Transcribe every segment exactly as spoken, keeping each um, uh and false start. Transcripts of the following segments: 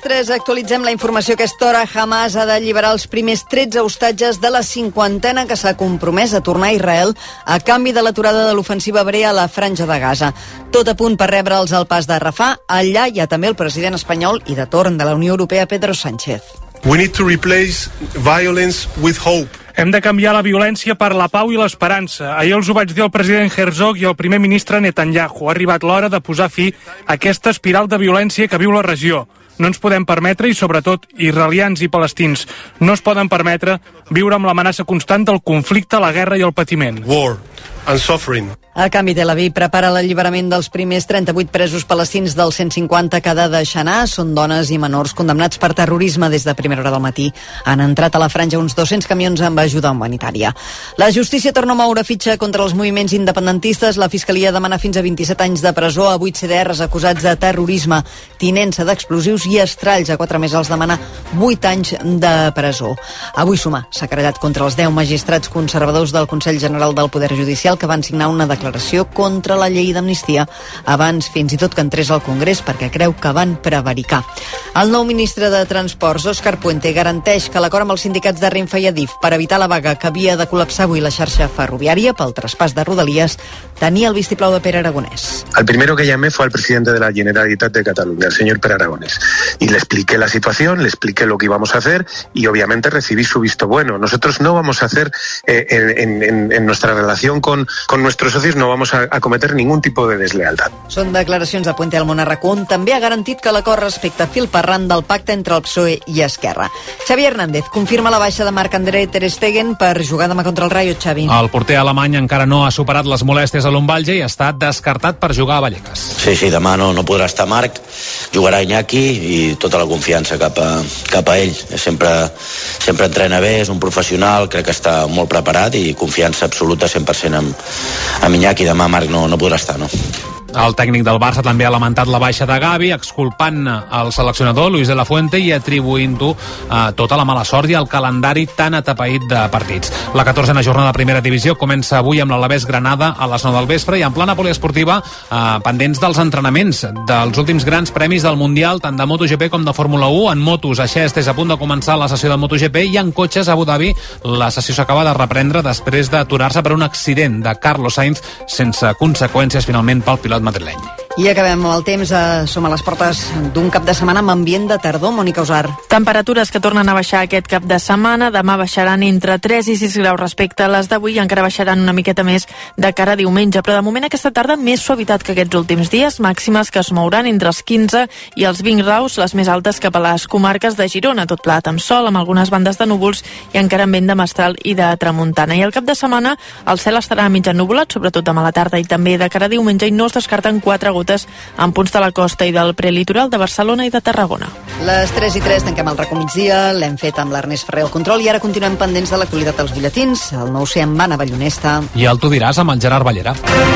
tres actualitzem la informació a aquesta hora. Hamas ha d'alliberar els primers tretze hostatges de la cinquantena que s'ha compromès a tornar a Israel a canvi de l'aturada de l'ofensiva hebrea a la Franja de Gaza. Tot a punt per rebre'ls al pas de Rafah. Allà hi ha també el president espanyol i de torn de la Unió Europea, Pedro Sánchez. We need to replace violence with hope. Hem de canviar la violència per la pau i l'esperança. Ahir els ho vaig dir al president Herzog i al primer ministre Netanyahu. Ha arribat l'hora de posar fi a aquesta espiral de violència que viu la regió. No ens podem permetre, i sobretot israelians i palestins, no es poden permetre viure amb l'amenaça constant del conflicte, la guerra i el patiment. War and suffering. A canvi, Tel Aviv prepara l'alliberament dels primers trenta-vuit presos palestins del cent cinquanta que ha de deixar anar. Són dones i menors condemnats per terrorisme des de primera hora del matí. Han entrat a la franja uns dos-cents camions amb ajuda humanitària. La justícia torna a moure fitxa contra els moviments independentistes. La Fiscalia demana fins a vint-i-set anys de presó a vuit C D Rs acusats de terrorisme, tinença d'explosius i estralls. A quatre més els demana vuit anys de presó. Avui Sumar s'ha querellat contra els deu magistrats conservadors del Consell General del Poder Judicial que van signar una declaració contra la llei d'amnistia abans fins i tot que entrés al Congrés perquè creu que van prevaricar. El nou ministre de Transports, Òscar Puente, garanteix que l'acord amb els sindicats de Renfe i Adif per evitar la vaga que havia de col·lapsar avui la xarxa ferroviària pel traspàs de Rodalies tenia el vistiplau de Pere Aragonès. El primero que llamé fue al presidente de la Generalitat de Cataluña, el señor Pere Aragonés, y le expliqué la situación, le expliqué lo que íbamos a hacer y obviamente recibí su visto bueno. Nosotros no vamos a hacer eh, en, en, en nuestra relación con, con nuestros socios, no vamos a, a cometer ningún tipo de deslealtad. Són declaracions de Puente al Món Arracó, on també ha garantit que l'acord respecta fil per ran del pacte entre el P S O E i Esquerra. Xavi Hernández confirma la baixa de Marc-André ter Stegen per jugar demà contra el Rayo. Xavi. El porter alemany encara no ha superat les molèsties a l'Umbalge i ha estat descartat per jugar a Vallecas. Sí, sí, demà no, no podrà estar Marc, jugarà Iñaki i tota la confiança cap a, cap a ell. Sempre, sempre entrena bé, és un professional, crec que està molt preparat i confiança absoluta cent per cent amb, amb Iñaki. Demà Marc no, no podrà estar, no? El tècnic del Barça també ha lamentat la baixa de Gavi, exculpant el seleccionador Luis de la Fuente i atribuint-ho a tota la mala sort i el calendari tan atapeït de partits. La catorzena jornada de primera divisió comença avui amb l'Alavés Granada a les nou del vespre i en plana poliesportiva eh, pendents dels entrenaments dels últims grans premis del Mundial, tant de MotoGP com de Fórmula u. En motos, a Xest és a punt de començar la sessió de MotoGP i en cotxes a Abu Dhabi la sessió s'acaba de reprendre després d'aturar-se per un accident de Carlos Sainz sense conseqüències finalment pel pilot madrileny. I acabem amb el temps. Eh, som a les portes d'un cap de setmana amb ambient de tardor. Mònica Usar. Temperatures que tornen a baixar aquest cap de setmana. Demà baixaran entre tres i sis graus respecte a les d'avui i encara baixaran una miqueta més de cara a diumenge. Però de moment aquesta tarda més suavitat que aquests últims dies. Màximes que es mouran entre els quinze i els vint graus, les més altes cap a les comarques de Girona. Tot plat amb sol, amb algunes bandes de núvols i encara amb vent de mestral i de tramuntana. I al cap de setmana el cel estarà mig ennuvolat, sobretot demà a la tarda i també de cara a diumenge, i no es descarten quatre gotes en punts de la costa i del prelitoral de Barcelona i de Tarragona. Les tres i tres tanquem el RACO migdia, l'hem fet amb l'Ernest Ferrer al control i ara continuem pendents de l'actualitat dels butlletins. El nou C en va a Ballonesta. I el tu diràs amb el Gerard Ballera.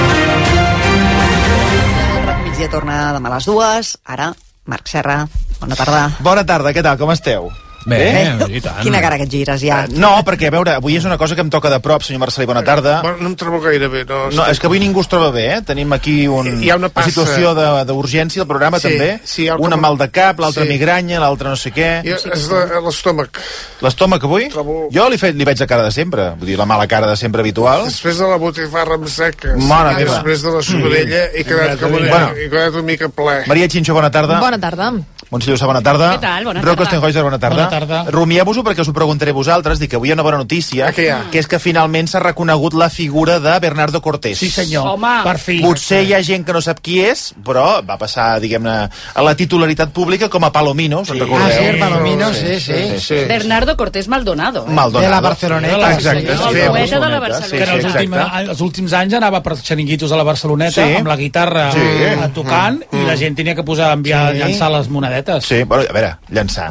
El RACO migdia torna demà a les dues. Ara, Marc Serra, bona tarda. Bona tarda, què tal, com esteu? Bé, Bé. i tant. Quina cara que et gires, ja. Uh, no, perquè, a veure, avui és una cosa que em toca de prop, senyor Marcelí, bona tarda. Bueno, no em trobo gaire bé. No, no, és que avui ningú es troba bé, eh? Tenim aquí un, hi ha una, passa... una situació d'urgència al programa, sí, també. Sí, una mal de cap, l'altra sí. migranya, l'altra no sé què. I és l'estómac. L'estómac avui? Trobo... Jo li, fe, li veig la cara de sempre, vull dir, la mala cara de sempre habitual. Després de la botifarra amb seques, Mare i després de la sucrella, mm. he quedat com una, bueno. he quedat una mica ple. Maria Xinxó, bona tarda. Bona tarda. Montse bona tarda. Què tal? Bona Rocco tarda. Stenhoiser, bona tarda. Bona tarda. Rumieu-vos-ho perquè us ho preguntaré a vosaltres, dic que avui hi ha una bona notícia, que, que és que finalment s'ha reconegut la figura de Bernardo Cortés. Sí, senyor. Home. Per fi. Potser hi ha gent que no sap qui és, però va passar, diguem-ne, a la titularitat pública com a Palomino, sí. se'n recordeu? Ah, sí, Palomino, sí, sí. sí, sí, sí. Bernardo Cortés Maldonado. Eh? Maldonado. De la Barceloneta. Exacte. Sí, el poeta de la Barceloneta. Sí, que en els, últim, els últims anys anava per xeringuitos a la Barceloneta, sí. amb la guitarra sí. tocant, mm. i la gent tenia que posar, enviar, sí. llançar les monedetes. Sí, bueno, a veure, llançar.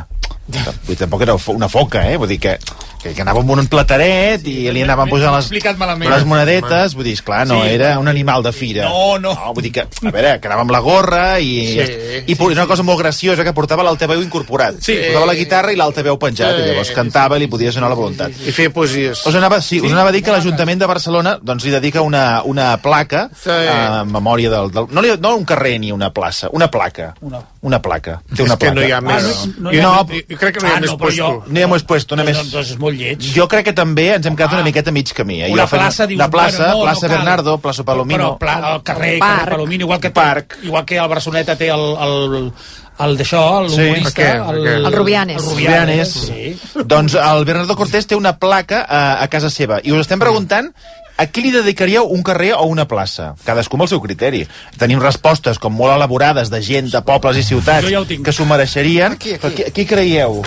Vull dir, tampoc era una foca, eh? Vull dir que, que, que anava amb un plateret i li anaven pujant les, les monedetes. Vull dir, esclar, no, sí, era un animal de fira. No, no. no vull dir que, a veure, que anava amb la gorra i, sí, i, i sí, una cosa molt graciosa, que portava l'altaveu incorporat. Sí. Portava la guitarra i l'altaveu penjat, sí, i llavors cantava i li podia sonar la voluntat. I feia poesies. Us anava, sí, us anava a dir que l'Ajuntament de Barcelona doncs, li dedica una, una placa sí, en memòria del... del no, li, no un carrer ni una plaça, una placa. Una, una placa. Té una és que placa. no hi ha més. Ah, no, no, no, jo, jo crec que no hi ha ah, més no, puesto. Jo, no hi ha més puesto, només... Doncs és molt lleig. Jo crec que també ens hem quedat una miqueta mig camí. Eh? Una plaça, dius, la plaça, bueno, no, plaça no Bernardo, plaça Palomino... Però, però el carrer, carrer Palomino, igual que, parc. igual que el Barceloneta té el... el el d'això, l'humorista... Sí, el, el, el Rubianes. El Rubianes. Sí. Doncs el Bernardo Cortés té una placa a, a casa seva. I us estem preguntant a qui li dedicaríeu un carrer o una plaça? Cadascú amb el seu criteri. Tenim respostes com molt elaborades de gent, de pobles i ciutats ja que s'ho mereixerien. Aquí, aquí. Qui, qui creieu?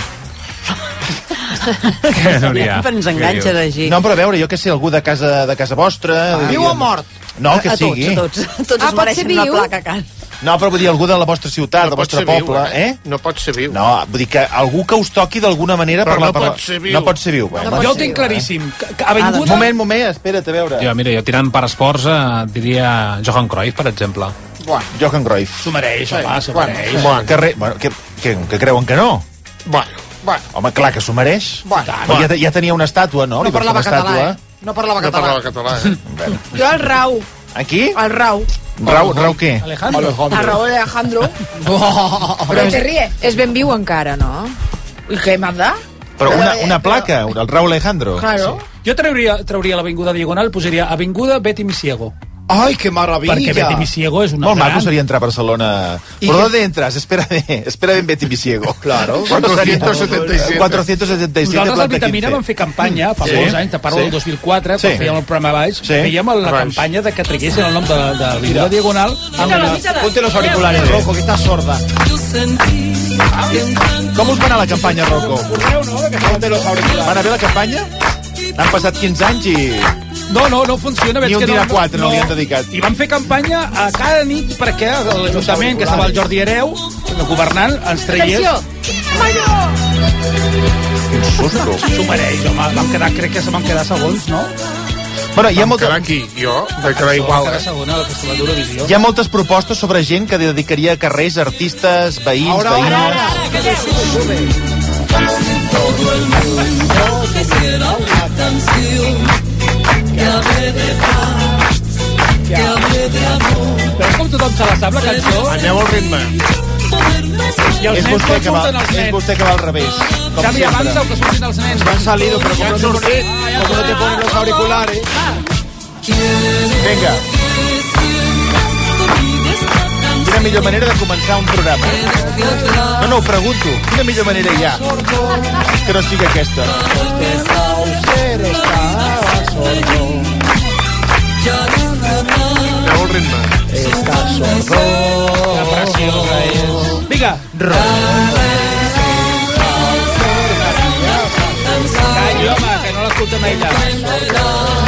Que no n'hi ha. Ens enganxa d'així. No, però a veure, jo que sé, algú de casa, de casa vostra... Ah, viu o mort? No, que a, a sigui. A tots, a tots. Tots ah, es mereixen una placa a casa. No, però vull dir, algú de la vostra ciutat, no del vostre poble, viu, eh? No pot ser viu. No, vull dir que algú que us toqui d'alguna manera... Però per la, no per la... pot ser viu. No pot ser viu. Bueno, no jo ho tinc claríssim. Que avinguda... Ah, moment, moment, espera't, a veure. Jo, mira, jo tirant per esports eh, diria Johan Cruyff, per exemple. Bueno, Johan Cruyff. S'ho mereix, home, s'ho mereix. Bueno, carrer... bueno que, que, que creuen que no? Bueno, bueno. Home, clar que s'ho mereix. Bueno, bueno. Ja, ja tenia una estàtua, no? No parlava català, eh? No parlava català. No parlava català, eh? Jo el Rau. Aquí? El Rau. Rau, Rau què? Alejandro. Alejandro. El Rau Alejandro. Oh, però te ríe. És ben viu encara, no? I què m'ha de? Però una, una placa, el Rau Alejandro. Claro. Sí. Jo trauria, trauria l'Avinguda Diagonal, posaria Avinguda Betty Misiego. Ai, que maravilla. Perquè Betty Misiego és una Molt gran... maco seria entrar a Barcelona. ¿Por dónde entras? Espera bien, espera bien Betty Misiego. Claro. cuatrocientos setenta y siete. cuatrocientos setenta y siete. Nosaltres al Vitamina vam fer campanya fa sí. molts anys, te parlo sí. del dos mil quatre, quan sí. fèiem el programa baix, sí. fèiem la baix. campanya de que traguessin el nom de, de l'Avinguda Diagonal. Ponte los auriculares, Rocco, que estás sorda. Com us va anar la campanya, Rocco? Ponte los auriculares. Va anar bé la campanya? Han passat quinze anys i... No, no, no funciona. Ni un que dia no, quatre no, no li han dedicat. I van fer campanya a cada nit perquè l'Ajuntament, que estava el Jordi Hereu, el governant, ens traiés... Quin susto. S'ho mereix, home. Vam quedar, crec que se van quedar segons, no? Bueno, hi ha Vam molta... quedar aquí, jo, vaig quedar igual, eh? Segona, del Festival d'Eurovisió. Hi ha moltes propostes sobre gent que dedicaria carrers, artistes, veïns, ahora, veïnes... Ahora, ahora. Todo el mundo quisiera una canción que hable de paz, que hable de amor. Però és com tothom se la sap, la cançó. Aneu al ritme. I els és nens vostè quan que va, surten els nens. És vostè que va al revés. Com Xavi, avança que surtin els nens. Han salido, pero como no te ponen, como no te ponen los auriculares... Vinga. Quina millor manera de començar un programa? No, no, ho pregunto. Quina millor manera hi ha? Que no sigui aquesta. Aneu al ritme. Està sordo. La preciosa és... Vinga. Calli, home, que no l'escoltem a ella.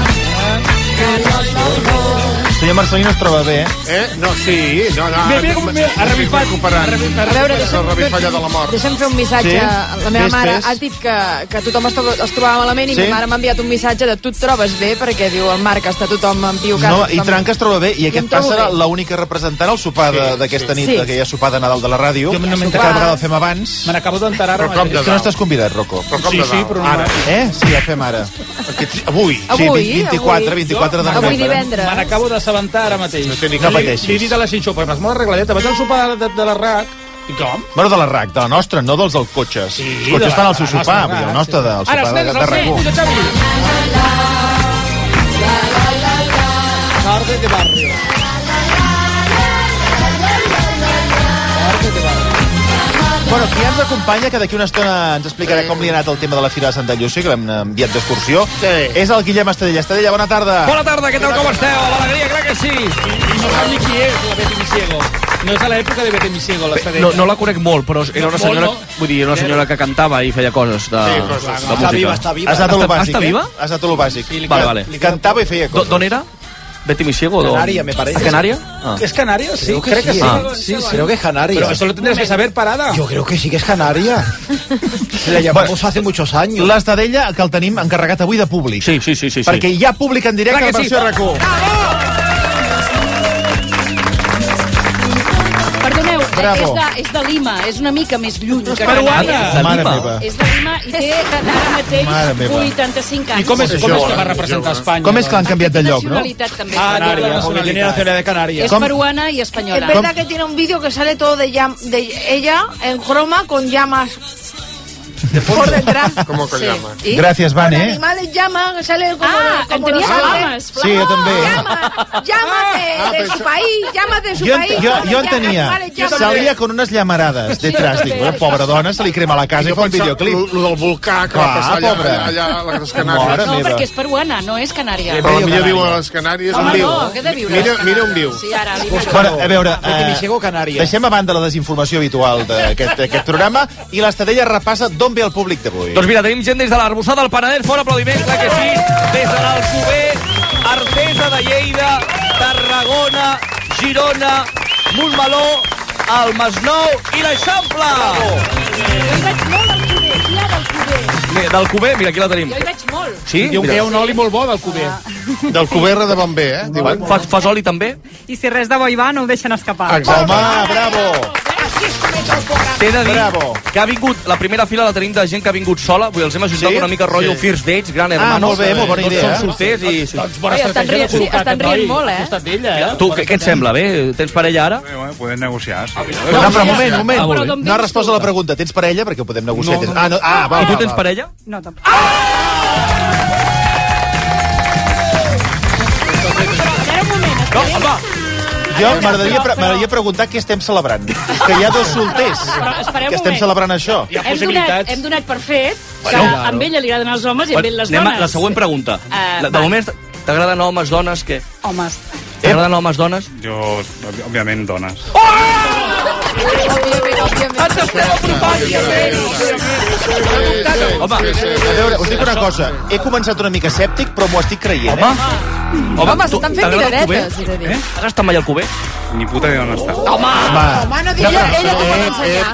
Senyor Marcelí no es troba bé, eh? Eh? No, sí. No, no. Mira, mira com mira, ha revifat. Recuperant. A veure, la revifalla de la mort. Deixa'm fer un missatge. Sí? La meva Fes, mare fes. has dit que, que tothom es, es trobava malament i Sí? ma mare m'ha enviat un missatge de tu et trobes bé, perquè diu el Marc està tothom empiucat. No, i Tranca es troba bé, i aquest em trobo passa bé. l'única representant al sopar de- d'aquesta sí. nit, Sí. d'aquella sopar de Nadal de la ràdio. Jo no m'he que enterat. cada vegada el fem abans. Me n'acabo d'enterar ara Però com mateix. És que no estàs convidat, Rocco. Però com Sí, de sí, dalt? però no- Ara. Eh? Sí, el fem ara. Aquest, avui. Avui, sí, vint-i-quatre, avui. vint-i-quatre de Avui novembre. divendres. Me n'acabo d'assabentar ara mateix. No té ni No cap- pateixis. Li he dit a la Xinxó, però m'has molt arregladeta. Vaig al sopar de, de, de la R A C. I com? Bueno, de la R A C, de la nostra, no dels del cotxes. Sí, els de cotxes la- fan el seu de la sopar, nostra vull dir, el R A C, nostre, sí. del Ara, sopar els de, nens, de els R A C u. nens, puja, Xavi. Tarde de barrio. Tarde de barrio. Bueno, qui ens acompanya, que d'aquí una estona ens explicarà com li ha anat el tema de la Fira de Santa Llúcia, que l'hem enviat d'excursió, Sí. és el Guillem Estadella. Estadella, bona tarda. Bona tarda, què tal, com esteu? L'alegria, crec que sí. I no sap ni qui és la Betty Misiego. No és a l'època de Betty Misiego, l'Estadella. No, no la conec molt, però era una Molt, senyora, no? vull dir, una senyora que cantava i feia coses de, Sí, coses. de Està música. viva, està viva. Has anat a lo Està- bàsic, està viva? eh? Has anat a lo bàsic. Sí, li Vale, can- vale. li Cantava i feia Do- coses. D'on era? Betimisiego? Canaria, me parece. ¿A Canaria? Ah. ¿Es Canaria? Sí, creo que, creo que sí. sí. Ah. sí, sí. Creo que es Canaria. Pero eso lo tendrás que saber, Parada. Yo creo que sí que es Canaria. La llamamos bueno, hace muchos años. L'Estadella, que el tenim encarregat avui de públic. Sí, sí, sí. sí perquè sí. hi ha públic en directe a la versió sí. R Q. Perdoneu, és de, és de Lima, és una mica més lluny que Canaria. Mare meva. És de Lima i té ara mateix vuitanta-cinc anys. I com és, com és que va representar Espanya? Com és que l'han canviat de lloc, no? També. Ah, Canària, porque tiene nacionalidad de Canarias. Es peruana y española. Es verdad que tiene un vídeo que sale todo de, llam, de ella en croma con llamas de por detrás. ¿Cómo que sí. llamas? ¿Y? Gràcies, Vane. Con animales llama, que sale como... Ah, como tenies los flames. Sí, jo també. Llama, llama de, ah, de su país, llama de su jo, país. Jo, jo en tenia. Salia con unes llamarades detrás. Dic, una pobra dona, se li crema la casa i, i fa un videoclip. Lo del volcà que va passar allà, allà a les Canàries. No, perquè és peruana, no és Canària. Però potser viu a les Canàries, on viu. No, què de viure? Mira, mira on viu. Sí, ara, bueno, a veure, eh, deixem a banda la desinformació habitual d'aquest programa i l'Estadella repassa d'on ve el públic d'avui. Doncs mira, tenim gent des de l'Arboçada del Penedès, fora aplaudiments, clar que sí, des de l'Alcover, Artesa de Lleida, Tarragona, Girona, Montmeló, el Masnou i l'Eixample! Jo hi vaig molt al Cuber, hi ha del Cuber. Del Cuber, mira, aquí la tenim. Jo hi vaig molt. Sí? Diu que hi ha un oli molt bo del Cuber. Del Cuber de bon bé, eh? Diuen. Fas, fas oli també? I si res de bo hi va, no ho deixen escapar. Exacte. Home, bravo! T'he de dir Bravo. que ha vingut, la primera fila la tenim de gent que ha vingut sola, vull dir, els hem ajuntat Sí? una mica rotllo Sí. First Dates, Gran Ah, Hermano. molt bé, molt bona idea. Tots són solters i... Sí. Doncs bona Ei, estan estratègia de rient, sí, col·locar estan aquest noi rient molt, eh? al costat d'ella, eh? Tu, què, què et sembla, bé? Tens parella ara? Bé, bueno, podem negociar. Sí. No, però un moment, un Ah, moment. molt bé. No has respost a la pregunta. Tens parella? Perquè ho podem negociar. No, no, Ah, no. Ah, va, I tu va, tens va. parella? No, tampoc. Espera un moment, No, espera. home, Jo m'agradaria pre m'agradaria preguntar què estem celebrant. Que hi ha dos solters Però espereu un que estem moment. celebrant això. Hi ha Hem donat, possibilitats. hem donat per fet que Bueno, amb ell li agraden els homes i amb ell les anem a dones. la següent pregunta. Eh, La- De va. moment, t'agraden homes, dones, què? Homes. T'agraden homes, dones? Jo, òbviament, dones. Ens estem apropant, Home, A veure, us dic una cosa. He començat una mica escèptic, però m'ho estic creient, home, eh? Home, tu- s'estan fent t'agrada el miradetes, Cuber? he de dir. Eh? Has estat mai al Cuber? Ni puta idea on està. Home! Home, no digui ella, ella t'ho pot ensenyar.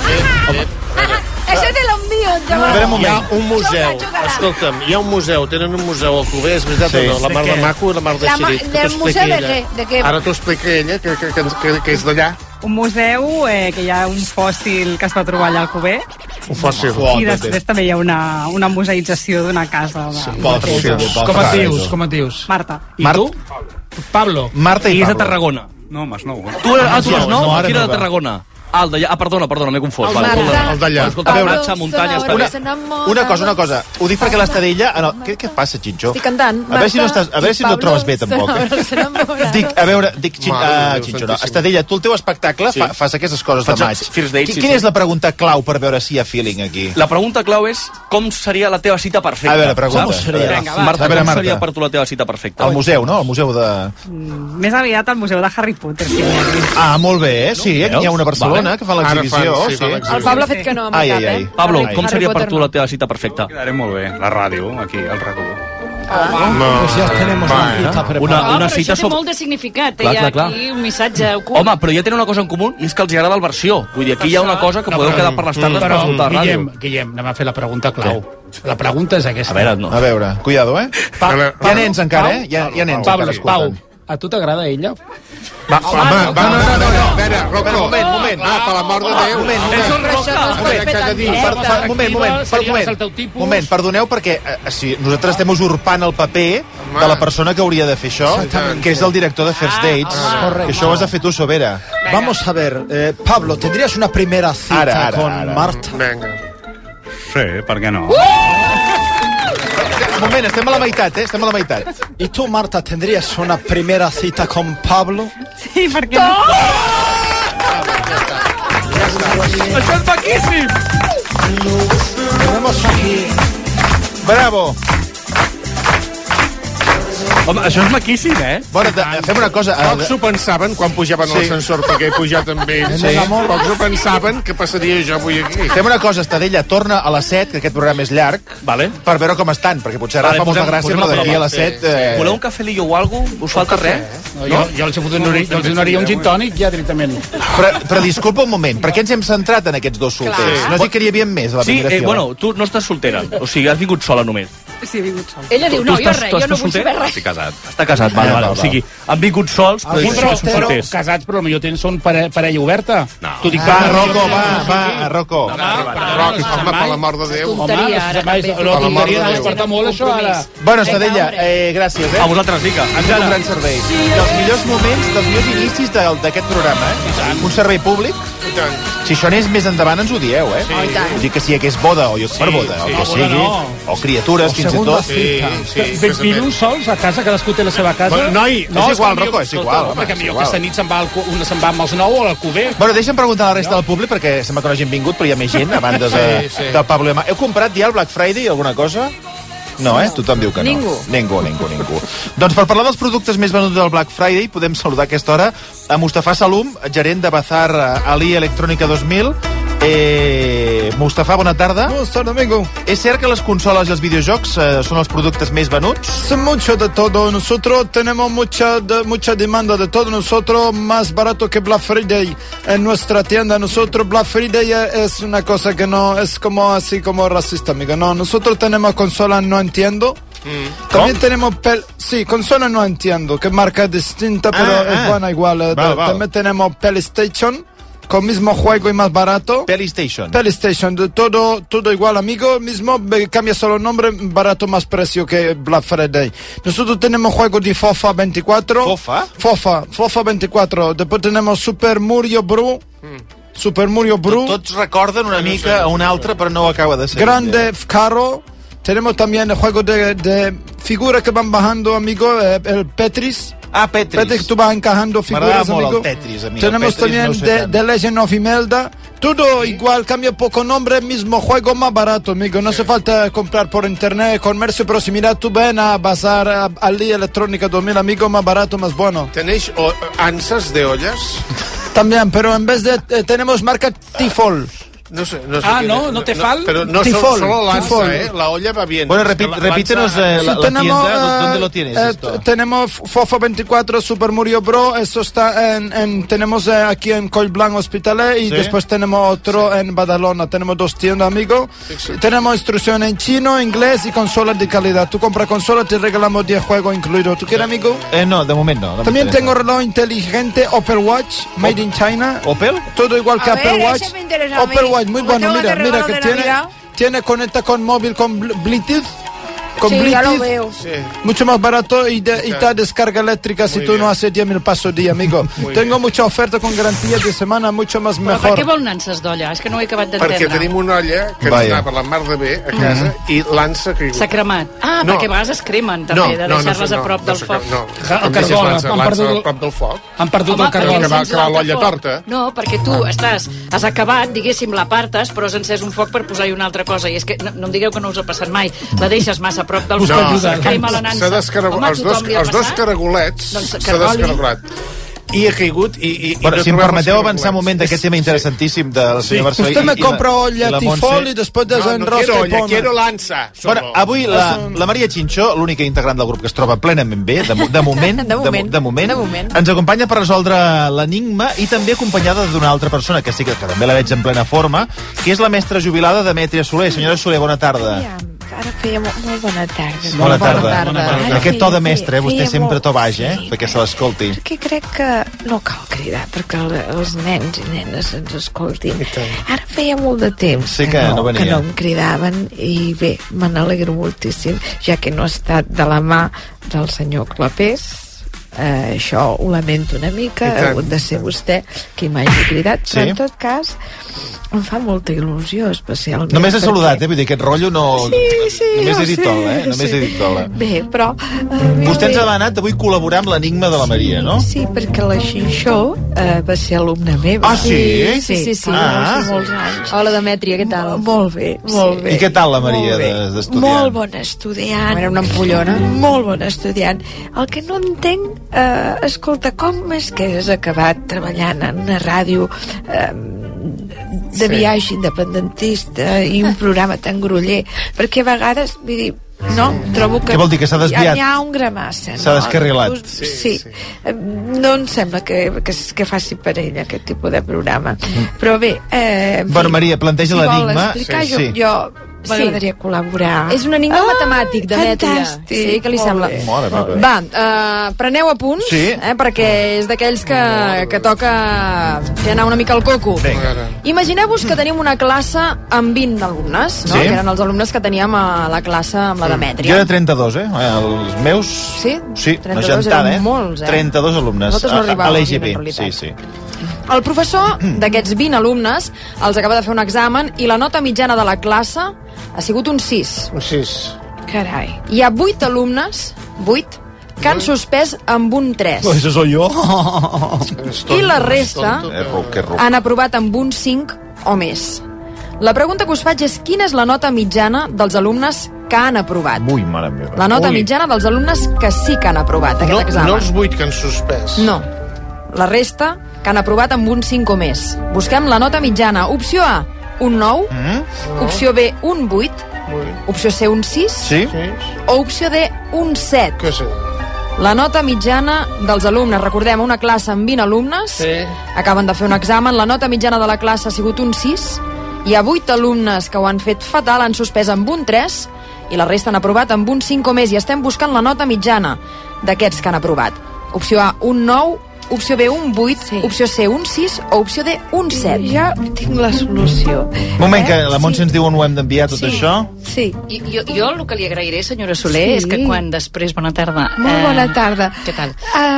Ese te lo envío, A chaval. veure, un Hi ha moment. un museu, Xoca, xoca. escolta'm, hi ha un museu, tenen un museu al Cuber, és veritat Sí. o no? La mar de maco i la mar de La ma- xirit. del museu de què? De què? Ara t'ho explica ella, que, que, que, que, que és d'allà. Un museu eh, que hi ha un fòssil que es va trobar allà al Cuber Un fòssil. i després també hi ha una, una museïtzació d'una casa de... Com et dius? Com et dius? Marta. I tu? Pablo. Marta i I és de Pablo. Tarragona. No, Masnou. Tu, ah, tu no, no, no, no? ara Qui era no de va. Tarragona? Ah, el d'allà. Ah, perdona, perdona, m'he confós. El Vale, Marta. El d'allà. Escolta, A veure, platja, muntanya, està Una, bé. una cosa, una cosa. Ho dic perquè l'Estadella... En el... què, què passa, Xinxó? Estic cantant. A veure si no, estàs, a veure si no et trobes bé, tampoc. Eh? Dic, a veure, dic, Xin, Mare de uh, Déu, Xinxó, no. santíssim. Estadella, tu el teu espectacle Sí. fa, fas aquestes coses de Faig maig. first date, Qui- sí, Quina sí. és la pregunta clau per veure si hi ha feeling aquí? La pregunta clau és com seria la teva cita perfecta. A veure, pregunta. Saps? Com seria? Vinga, va. Marta, A veure, com Marta. seria per tu la teva cita perfecta? Al museu, no? Al museu de... Més aviat al museu de Harry Potter. Que hi ha aquí. Ah, molt bé, eh? Sí, aquí hi ha una a Barcelona Vale. que fa Ara l'exhibició. fan, sí, Sí, fan l'exhibició. El Pablo ha fet que no amb Ai, el ai, cap, ai. eh? Pablo, Harry- com Harry seria per Potter tu no. la teva cita perfecta? Quedaré molt bé. La ràdio, aquí, al R A C U. No. Pues ya tenemos Va, la eh? cita preparada. Una, Ah, una però cita això té sobre... molt de significat. Clar, Hi ha clar, clar. aquí un missatge ocult. Home, però ja tenen una cosa en comú i és que els agrada el versió. Vull dir, aquí hi ha una cosa que No, podeu però- quedar per les tardes per Però, escoltar la Guillem, ràdio. Guillem, anem a fer la pregunta clau. La pregunta és aquesta. A veure, no. A veure, cuidado, eh? Pa Hi ha nens encara, eh? Hi ha, hi ha nens Pablo, encara Pau, escoltant. a tu t'agrada ella? Va, home, va, va, no, no, no, a veure, Rocco. moment, moment. Va, per l'amor de Déu. moment, moment. Però això no es pot fer Cada tan dia. directe. Per, per, moment, moment, per, Series moment, el teu tipus. moment, perdoneu perquè eh, si nosaltres estem usurpant el paper de la persona que hauria de fer això, que és el director de First Dates, Correcto. que això ho has de fer tu, Sobera. Vamos a ver, eh, Pablo, ¿tendrías una primera cita Ara, ara, con ara. Marta? Vinga. Sí, per què no? Un moment, estem a la meitat, eh? Estem a la meitat. ¿Y tú, Marta, tendrías una primera cita con Pablo? Sí, per què no? Això és maquíssim! Tenemos aquí... Bravo. Home, això és maquíssim, eh? Bueno, fem una cosa. Pocs s'ho pensaven quan pujaven a l'ascensor, perquè he pujat amb ells. Sí. Pocs s'ho pensaven que passaria jo avui aquí. Fem una cosa, Estadella, torna a les set, que aquest programa és llarg, vale. per veure com estan, perquè potser ara Vale, fa molta posem- gràcia, posem però la d'aquí a prova. les set... Eh... Voleu un cafelillo o alguna cosa? Us falta res? No, jo, jo els, donaria, jo els donaria un gin tònic ja directament. Però, però disculpa un moment, per què ens hem centrat en aquests dos solters? Clar. No has dit que n'hi havia més a la Sí, primera eh, fila? bueno, tu no estàs soltera. O sigui, has vingut sola només. Sí, he vingut sol. Ella diu, Tu no, jo estàs- res, tu jo no estàs vull saber solter? res. Estic casat. Està casat, vale, Ah, vale. val, O sigui, han vingut sols, però Sí, són però, però solters. casats, però millor tenen, són pare, parella oberta. No. T'ho dic Va, per- Rocco, va, va, Rocco. Roc, home, per l'amor de Déu. Home, Tonteria, ara, mai, també. la Per l'amor de tonteria Déu. desperta molt, això, ara. Bueno, Estadella, eh, gràcies, eh? A vosaltres, Mica. Han fet un gran servei. Dels millors moments, dels millors inicis de- d'aquest programa, eh? Un servei públic. I tant. Si això anés més endavant, ens ho dieu, eh? Sí. Oh, i tant. Vull dir que si hi hagués boda, o jo per boda, o sí. que No, sigui, no. o criatures, fins i tot. Sí, sí. Ben, viuen sols a casa, cadascú té la seva casa. Bueno, noi, no, és igual, que millor- Rocco, és igual, home, Perquè és millor igual. aquesta nit se'n va, al, cu- una se'n va amb els nou o a l'Alcover. Bueno, deixa'm preguntar a la resta del públic, perquè sembla que no hagin vingut, però hi ha més gent, a banda de, Sí, sí. del Pablo i Emma. Heu comprat ja el Black Friday, alguna cosa? No, eh? Tothom diu que no. Ningú. Ningú, ningú, ningú. Doncs per parlar dels productes més venuts del Black Friday, podem saludar a aquesta hora a Mustafa Salum, gerent de Bazar Ali Electrònica dos mil. Eh, Mustafa, bona tarda. Buenas tardes, amigo. És cert que les consoles i els videojocs eh, són els productes més venuts? Sí, mucho de todo. Nosotros tenemos mucha de, mucha demanda de todo. Nosotros más barato que Black Friday en nuestra tienda. Nosotros Black Friday es una cosa que no es como así como racista, amigo. No, nosotros tenemos consolas no entiendo. Mm. También tenemos pel sí, consola no entiendo, que marca distinta, pero Ah, es ah. buena igual. Eh, Val, val. También tenemos PlayStation con mismo juego y más barato. PlayStation. PlayStation, de todo, todo igual, amigo. Mismo eh, cambia solo nombre, barato más precio que Black Friday. Nosotros tenemos juegos de FIFA veinticuatro. ¿Fofa? FIFA, FIFA veinticuatro. Después tenemos Super Mario Bros. Super Mario Bros. Tots recorden una mica a un altre, però no ho acaba de ser. Grande Caro. Tenemos también el juego de, de figuras que van bajando, amigo, eh, el Petris. Ah, Petris. Petris, tú vas encajando figuras, M'agrada molt amigo. el Tetris, a mi. Tenemos El Tetris también no sé de, tant. The Legend of Imelda. Todo igual, cambia poco nombre, mismo juego, más barato, amigo. No hace falta comprar por internet, comercio, pero si mira, tú ven a Bazar a- Ali Electrónica dos mil, amigo, más barato, más bueno. ¿Tenéis o, ansas de ollas? También, pero en vez de, eh, tenemos marca Tifol. No sé, no sé Ah, quina- no, no té fal? Pero no Tifol, solo, solo lanza, tifol. ¿eh? La olla va bien. Bueno, repi- repítenos eh, la, la Tenemos, tienda, eh, ¿dónde lo tienes eh, esto? t- tenemos FIFA veinticuatro, Super Mario Bros. Eso está en, en tenemos eh, aquí en Collblanc Hospitalet y Sí. después tenemos otro en Badalona. Tenemos dos tiendas, amigo. Tenemos instrucción en chino, inglés y consolas de calidad. Tú compras consola, te regalamos diez juegos incluidos. ¿Tú quieres, amigo? Eh, no, de moment no. no También m'interessa. tengo reloj inteligente Opel Watch, made in China. ¿Opel? Todo igual que A Apple ver, Watch. ese me interesa a mí. Opel Watch, muy Como bueno. tengo Mira, de mira regalo que de tiene, Navidad. tiene conecta con móvil con Bl- Bluetooth. Con Sí, ya lo Bluetooth. veo. Sí. Mucho más barato y, de, y da descarga eléctrica si Muy tú bien. no haces diez mil pasos día, amigo. Muy Tengo bien. mucha oferta con garantía de semana, mucho más Però per mejor. què vol nanses d'olla? És que no ho he acabat d'entendre. Perquè tenim una olla que ens Vaja. anava la mar de bé a casa Mm-hmm. i l'ansa caigut. S'ha cremat. Ah, No. perquè a vegades es cremen, també, de deixar-les a prop no, del no, foc. No, El com carbó, deixes l'ansa, han l'ansa perdut- a prop del foc. Han perdut Home, el carbó. perquè Que va- encens que va l'altre l'olla foc. torta. No, perquè tu estàs, has acabat, diguéssim, l'apartes, però has encès un foc per posar-hi una altra cosa. I és que no, no em digueu que no us ha passat mai. La deixes massa a prop del Busca foc, ajuda. crema la nansa. S'ha descarregat, Home, a els dos, tothom li ha els dos passat. caragolets Doncs s'ha caragoli. descarregat. I ha caigut i... i Bueno, i si em no trobem permeteu els avançar un moment d'aquest tema interessantíssim de la senyora Barcelona. Usted me compra olla Tifol y después No, no desenrosca quiero y olla, pone. quiero lanza. Bueno, avui la, la Maria Xinxó, l'única integrant del grup que es troba plenament bé, de, mo- de moment, De moment, de, moment, de moment. ens acompanya per resoldre l'enigma i també acompanyada d'una altra persona que sí que, que també la veig en plena forma, que és la mestra jubilada Demetria Soler. Senyora Soler, bona tarda. Aviam, ara feia molt, molt bona tarda. Bona Molt tarda. tarda. Ara Aquest to feia- de mestre, eh? Vostè feia sempre molt- to baix, eh? sí, Perquè se l'escolti. Perquè crec que no cal cridar perquè el, els nens i nenes ens escoltin. Ara feia molt de temps Sí que no venia. que no em cridaven i bé, me n'alegro moltíssim, ja que no ha estat de la mà del senyor Clapés. Eh, això ho lamento una mica, I tant. ha hagut de ser vostè qui m'hagi cridat, però Sí. en tot cas em fa molta il·lusió, especialment. Només he perquè... saludat, eh? Vull dir, aquest rotllo no... Sí, sí, Només jo he dit sé, hola, eh? Només sí. he dit hola. Bé, però... Uh, Vostè ens ha demanat avui col·laborar amb l'enigma de la Maria, no? Sí, perquè la Xinxó uh, va ser alumna meva. Ah, sí? Sí, sí, sí. Ah. Molts, molts anys. Hola, Demetria, què tal? Molt bé, molt bé. I què tal la Maria d'estudiant? Molt bona estudiant. Era una ampollona. Molt bona estudiant. El que no entenc, eh, escolta, com és que has acabat treballant en una ràdio eh, de Sí. viatge independentista i un programa tan groller? Perquè a vegades, vull dir, no, trobo que... Què vol dir, que s'ha desviat? Hi ha un gramassa, no? S'ha descarrilat. Sí, sí. sí. No em sembla que, que, que faci per ell aquest tipus de programa. Però bé... Eh, Bueno, Maria, planteja si l'enigma. vol explicar, Sí, sí. jo, jo m'agradaria col·laborar. És un enigma Ah, matemàtic, Demetria. fantàstic. Sí, què li Molt sembla? bé. Mare meva. Va, uh, preneu apunts, Sí. eh, perquè és d'aquells que, que toca fer anar una mica el coco. Vinga. Imagineu-vos que tenim una classe amb vint alumnes, no? Sí. Que eren els alumnes que teníem a la classe amb la Jo Demetria. era trenta-dos, eh? Els meus... Sí? Sí, una trenta-dos gentada, eren eh? molts, eh? trenta-dos alumnes. Nosaltres no a- a arribàvem, l'E G B. en realitat. Sí, sí. El professor d'aquests vint alumnes els acaba de fer un examen i la nota mitjana de la classe ha sigut un sis. Un sis. Carai. Hi ha vuit alumnes, vuit, que han suspès amb un tres. Pues eso soy yo. I la resta Que ruc, que ruc. han aprovat amb un cinc o més. La pregunta que us faig és quina és la nota mitjana dels alumnes que han aprovat. Ui, mare meva. La nota Ui. mitjana dels alumnes que sí que han aprovat aquest No, examen. no els vuit que han suspès. No. La resta, que han aprovat amb un cinc o més. Busquem la nota mitjana. Opció A, un nou. Mm? Opció B, un vuit. Opció C, un sis. Sí? O opció D, un set. Què sé? La nota mitjana dels alumnes, recordem, una classe amb vint alumnes, Sí. acaben de fer un examen, la nota mitjana de la classe ha sigut un sis, hi ha vuit alumnes que ho han fet fatal, han suspès amb un tres, i la resta han aprovat amb un cinc o més, i estem buscant la nota mitjana d'aquests que han aprovat. Opció A, un nou, opció B, un vuit, sí. Opció C, un sis, o opció D, un set. Ja tinc la solució. Moment, que la Montse ens diu on ho hem d'enviar, tot això. Sí. I, jo, jo el que li agrairé, senyora Soler, Sí. és que quan després, bona tarda... Molt bona tarda. Què tal?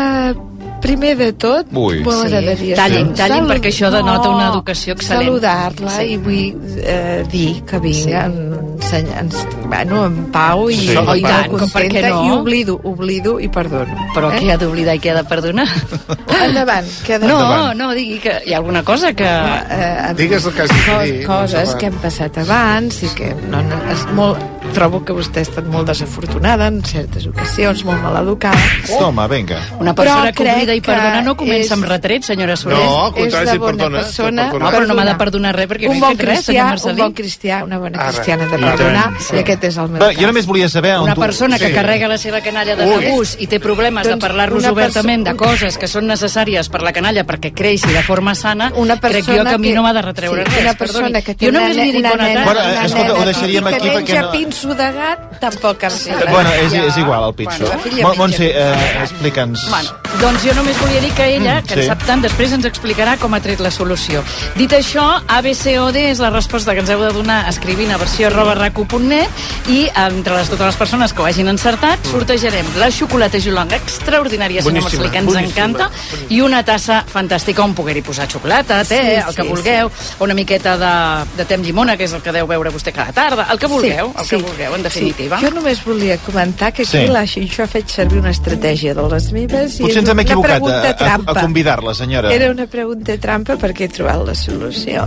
Uh, primer de tot, Ui. m'agradaria... Tallin, tallin, Salu- perquè això denota No, una educació excel·lent. Saludar-la Sí. i vull eh, dir que vinc Sí. en, en, bueno, en pau i, Sí. i Oh, molt i tant, com per contenta què no? i oblido, oblido i perdono. Però eh? què ha d'oblidar i què ha de perdonar? Endavant, què ha de... No, Endavant. no, digui que hi ha alguna cosa que... Eh, Digues el que has de cos, dir, coses endavant. que hem passat abans i que no, no, és molt, trobo que vostè ha estat molt desafortunada en certes ocasions, molt maleducada. Toma, vinga. Una persona Però que crec oblida i perdona no que comença és- amb retrets, senyora Soler. No, al contrari, és si de bona perdona. persona, si No, però no m'ha de perdonar res perquè un no he bon fet res, cristià, senyor un Marcelí. bon cristià, una bona Ara, cristiana de i tant, perdonar, sí. i aquest és el meu Bé, cas. jo només volia saber on Una tu... persona que Sí. carrega la seva canalla de Ui. tabús i té problemes de Doncs parlar-los una obertament de perso- coses que són necessàries per la canalla perquè creixi de forma sana, Una crec jo que a mi que- no m'ha de retreure sí, res. una perdoni. persona que té jo una, només li dic una bona nena, Bueno, tarda. una escolta, ho nena deixaríem que aquí perquè menja no- pinso de gat, tampoc em sembla. Bueno, és, Ja. és igual, el pitxo. Bueno, la filla Mo- menja Montse, pinso de eh, gat. explica'ns. Bueno, doncs jo només volia dir que ella, que Sí. en sap tant, després ens explicarà com ha tret la solució. Dit això, A, B, C o D és la resposta que ens heu de donar escrivint a versió arroba racu punt net i entre les, totes les persones que ho hagin encertat sortejarem la xocolata Jolonga extraordinària, senyor Boníssima, Marcelí, que ens boníssima. encanta, i una tassa fantàstica on poder-hi posar xocolata, te, Sí, el que sí, vulgueu, una miqueta de, de te amb llimona, que és el que deu veure vostè cada tarda, el que vulgueu, el que vulgueu, en definitiva. Sí. Jo només volia comentar que aquí Sí. la Xinxó ha fet servir una estratègia de les meves i Potser és ens hem una equivocat pregunta a, a, trampa. a convidar-la, senyora. Era una pregunta trampa perquè he trobat la solució.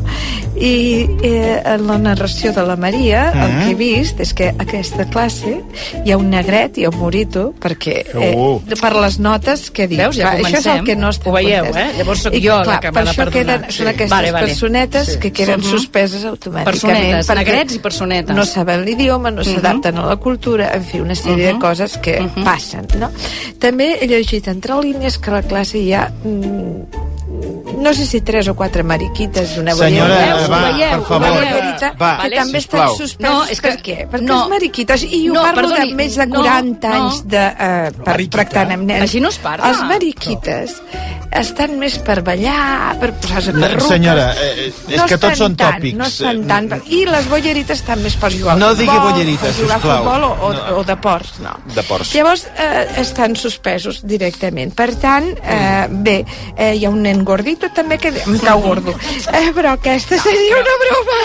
I eh, en la narració de la Maria, mm -hmm. el que he vist és que a aquesta classe hi ha un negret i un morito, perquè eh, Uh. per les notes que dic. Veus, ja Clar, això és comencem. el que no està Ho veieu, entès. eh? Llavors sóc I, jo la clar, que per m'ha de això perdonar. queden, Sí. són aquestes Vale, vale. personetes Sí. que queden Mhm. suspeses automàticament. Personetes, perquè negrets i personetes. No saben l'idioma, no s'adapten a la cultura, en fi, una sèrie Mhm. de coses que Mhm. passen, no? També he llegit entre línies que a la classe hi ha mm, no sé si tres o quatre mariquites d'una Senyora, varietat. va, Ho veieu, per favor. una varietat Va, que vale, també sisplau. estan suspesos. No, és que- per què? Perquè no. els mariquites, i jo No, parlo perdoni, de més de no, quaranta no. anys de, eh, per, tractant amb nens. Així no es parla. Els mariquites estan més per ballar, per posar-se No, perruques. senyora, eh, és no que tots són tant, tòpics. No estan tant. I les bollerites estan més per jugar No al futbol, digui bollerites, per jugar sisplau. al futbol o, o, No. o de ports, no. De ports. Llavors, eh, estan suspesos directament. Per tant, eh, bé, eh, hi ha un nen gordito també que em cau gordo. Eh, però aquesta seria una broma.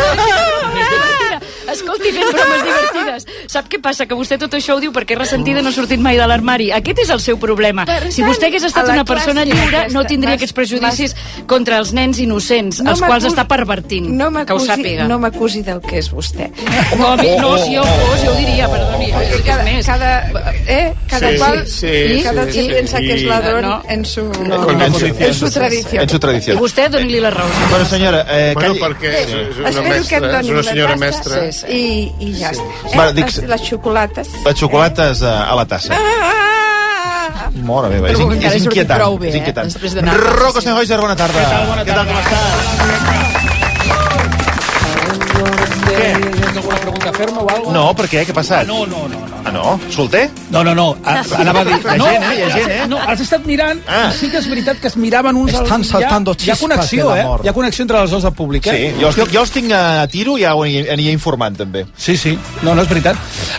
Escolti, fent bromes divertides. Sap què passa? Que vostè tot això ho diu perquè és ressentida, no ha sortit mai de l'armari. Aquest és el seu problema. Per Si tant, vostè hagués estat a la una persona classe lliure, no aquesta, tindria mas- aquests prejudicis contra els nens innocents, No els quals m'acusi- està pervertint. No que ho m'acusi sàpiga. no m'acusi del que és vostè. No, a mi- no, si jo fos, jo ho diria, perdoni. És que és Cada, més. cada, eh, cada Sí, qual sí, y cada sí, quien sí. piensa que es Y- ladrón No. en su, No, no, en, no, su, no, en su no, tradición. En su tradició. I vostè doni-li la raó. Bueno, senyora, eh, Bueno, calli... perquè és, és una Espero que mestra, em és donin una la senyora tassa mestra. sí, sí. i, i ja està. Eh? Va, dic- les, les xocolates. Les xocolates a, a la tassa. Mora meva, és, Trobo que in- encara és he sortit inquietant. prou bé, és eh, inquietant. després d'anar a Rocco Senhoiser, bona tarda. Què tal, bona Què tal, com estàs? Tens alguna pregunta a fer-me o alguna cosa? No, per què? Què ha passat? No, no, no. no. Ah, no? Solter? No, no, no. A, anava a dir... Hi ha no, gent, eh? Hi ha gent, eh? No, els he estat mirant Ah. i sí que és veritat que es miraven uns... Estan als- saltando hi ha, hi ha chispas connexió, de eh? l'amor. Hi ha connexió entre els dos del públic, eh? Sí, jo els, jo els tinc a tiro i ja ho ani- aniré informant, també. Sí, sí. No, no, és veritat.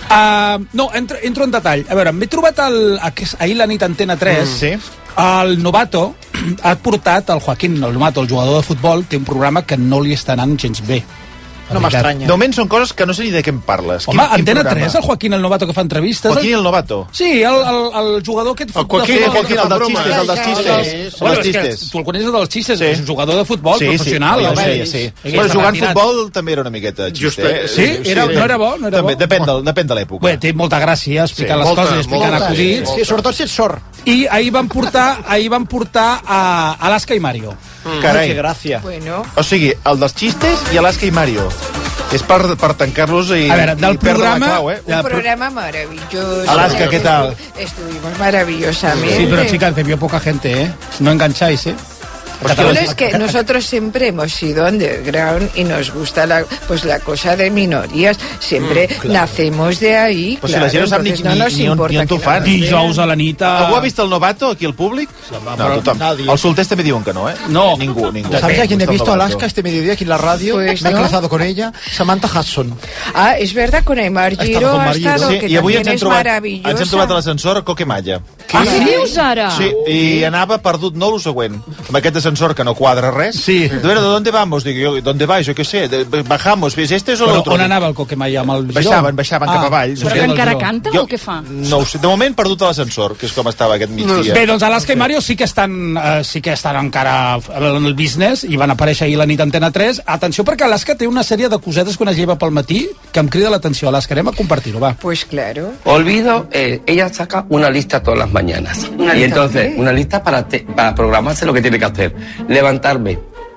Uh, no, entro, entro en detall. A veure, m'he trobat el, aquest- ahir la nit Antena tres. Mm, sí. El Novato ha portat el Joaquín, el Novato, el jugador de futbol, té un programa que no li està anant gens bé. No m'estranya. De moment són coses que no sé ni de què em parles. Home, Antena tres, el Joaquín el Novato que fa entrevistes... Joaquín el Novato. Sí, el, el, el jugador aquest... El Joaquín, de el futbol Joaquín, que el fa dels bromes. xistes, el dels xistes. Bueno, El és dels que xistes. tu el coneixes el dels xistes, Sí. és un jugador de futbol Sí, professional. sí, ja ho home. sé, sí. I Bueno, està jugant retirat. futbol també era una miqueta xiste. Just, eh? Sí? Era, no era bo? No era També, bo? depèn, del, depèn de l'època. Bé, té molta gràcia explicar Sí, les molta, coses, explicant molta, acudits. sí, Sí, sobretot si ets sord. I ahir van portar, ahir van portar a Alaska i Mario. Carai. Ai, que gràcia. Bueno, O sigui, el dels xistes i Alaska i Mario. És per, per tancar-los i, A veure, del i perdre programa- la clau, eh? un programa maravilloso. Alaska, ¿qué tal? Estuvimos maravillosamente. Sí, pero chicas, que vio poca gente, ¿eh? No engancháis, ¿eh? Bueno, es que nosotros siempre hemos sido underground y nos gusta la, pues la cosa de minorías. Siempre Mm, claro. nacemos de ahí. Pues claro, si la gent no sap ni, entonces ni, no nos ni, on, importa ni on t'ho que fan. nos vean. Dijous a la nit... A... Algú ha vist el Novato aquí al públic? No, tothom. nadie. Els solters també diuen que no, eh? No. Ningú, ningú. ¿Sabes a quién he Gusta el visto Novato. Alaska este mediodía aquí en la radio? Pues Me he no. cruzado con ella. Samantha Hudson. Ah, es verdad, con Aymar estado Giro con ha Margiro. estado, Sí, que i avui ens también hem, es trobat, maravillosa. ens hem trobat a l'ascensor a Coquemalla. Ah, què dius ara? Sí, i anava perdut, no, el següent. Amb aquest ascensor que no quadra res. Sí. De veure, ¿dónde vamos? Dic jo, ¿dónde vais? Jo què sé. De, bajamos, ¿ves este o Però l'altre? on anava el Coquemalla? Amb el Giró? Baixaven, baixaven cap avall. Però que encara canta o què fa? No ho sé. De moment perdut a l'ascensor, que és com estava aquest migdia. Bé, doncs Alaska i Mario sí que estan, eh, sí que estan encara en el business i van aparèixer ahir la nit a Antena tres. Atenció, perquè Alaska té una sèrie de cosetes quan es lleva pel matí que em crida l'atenció. Alaska, anem a compartir-ho, va. Pues claro. Olvido, eh, ella saca una lista todas las mañanas. ¿Una Y lista entonces, qué? una lista para, te- para programarse lo que tiene que hacer. Levantarme.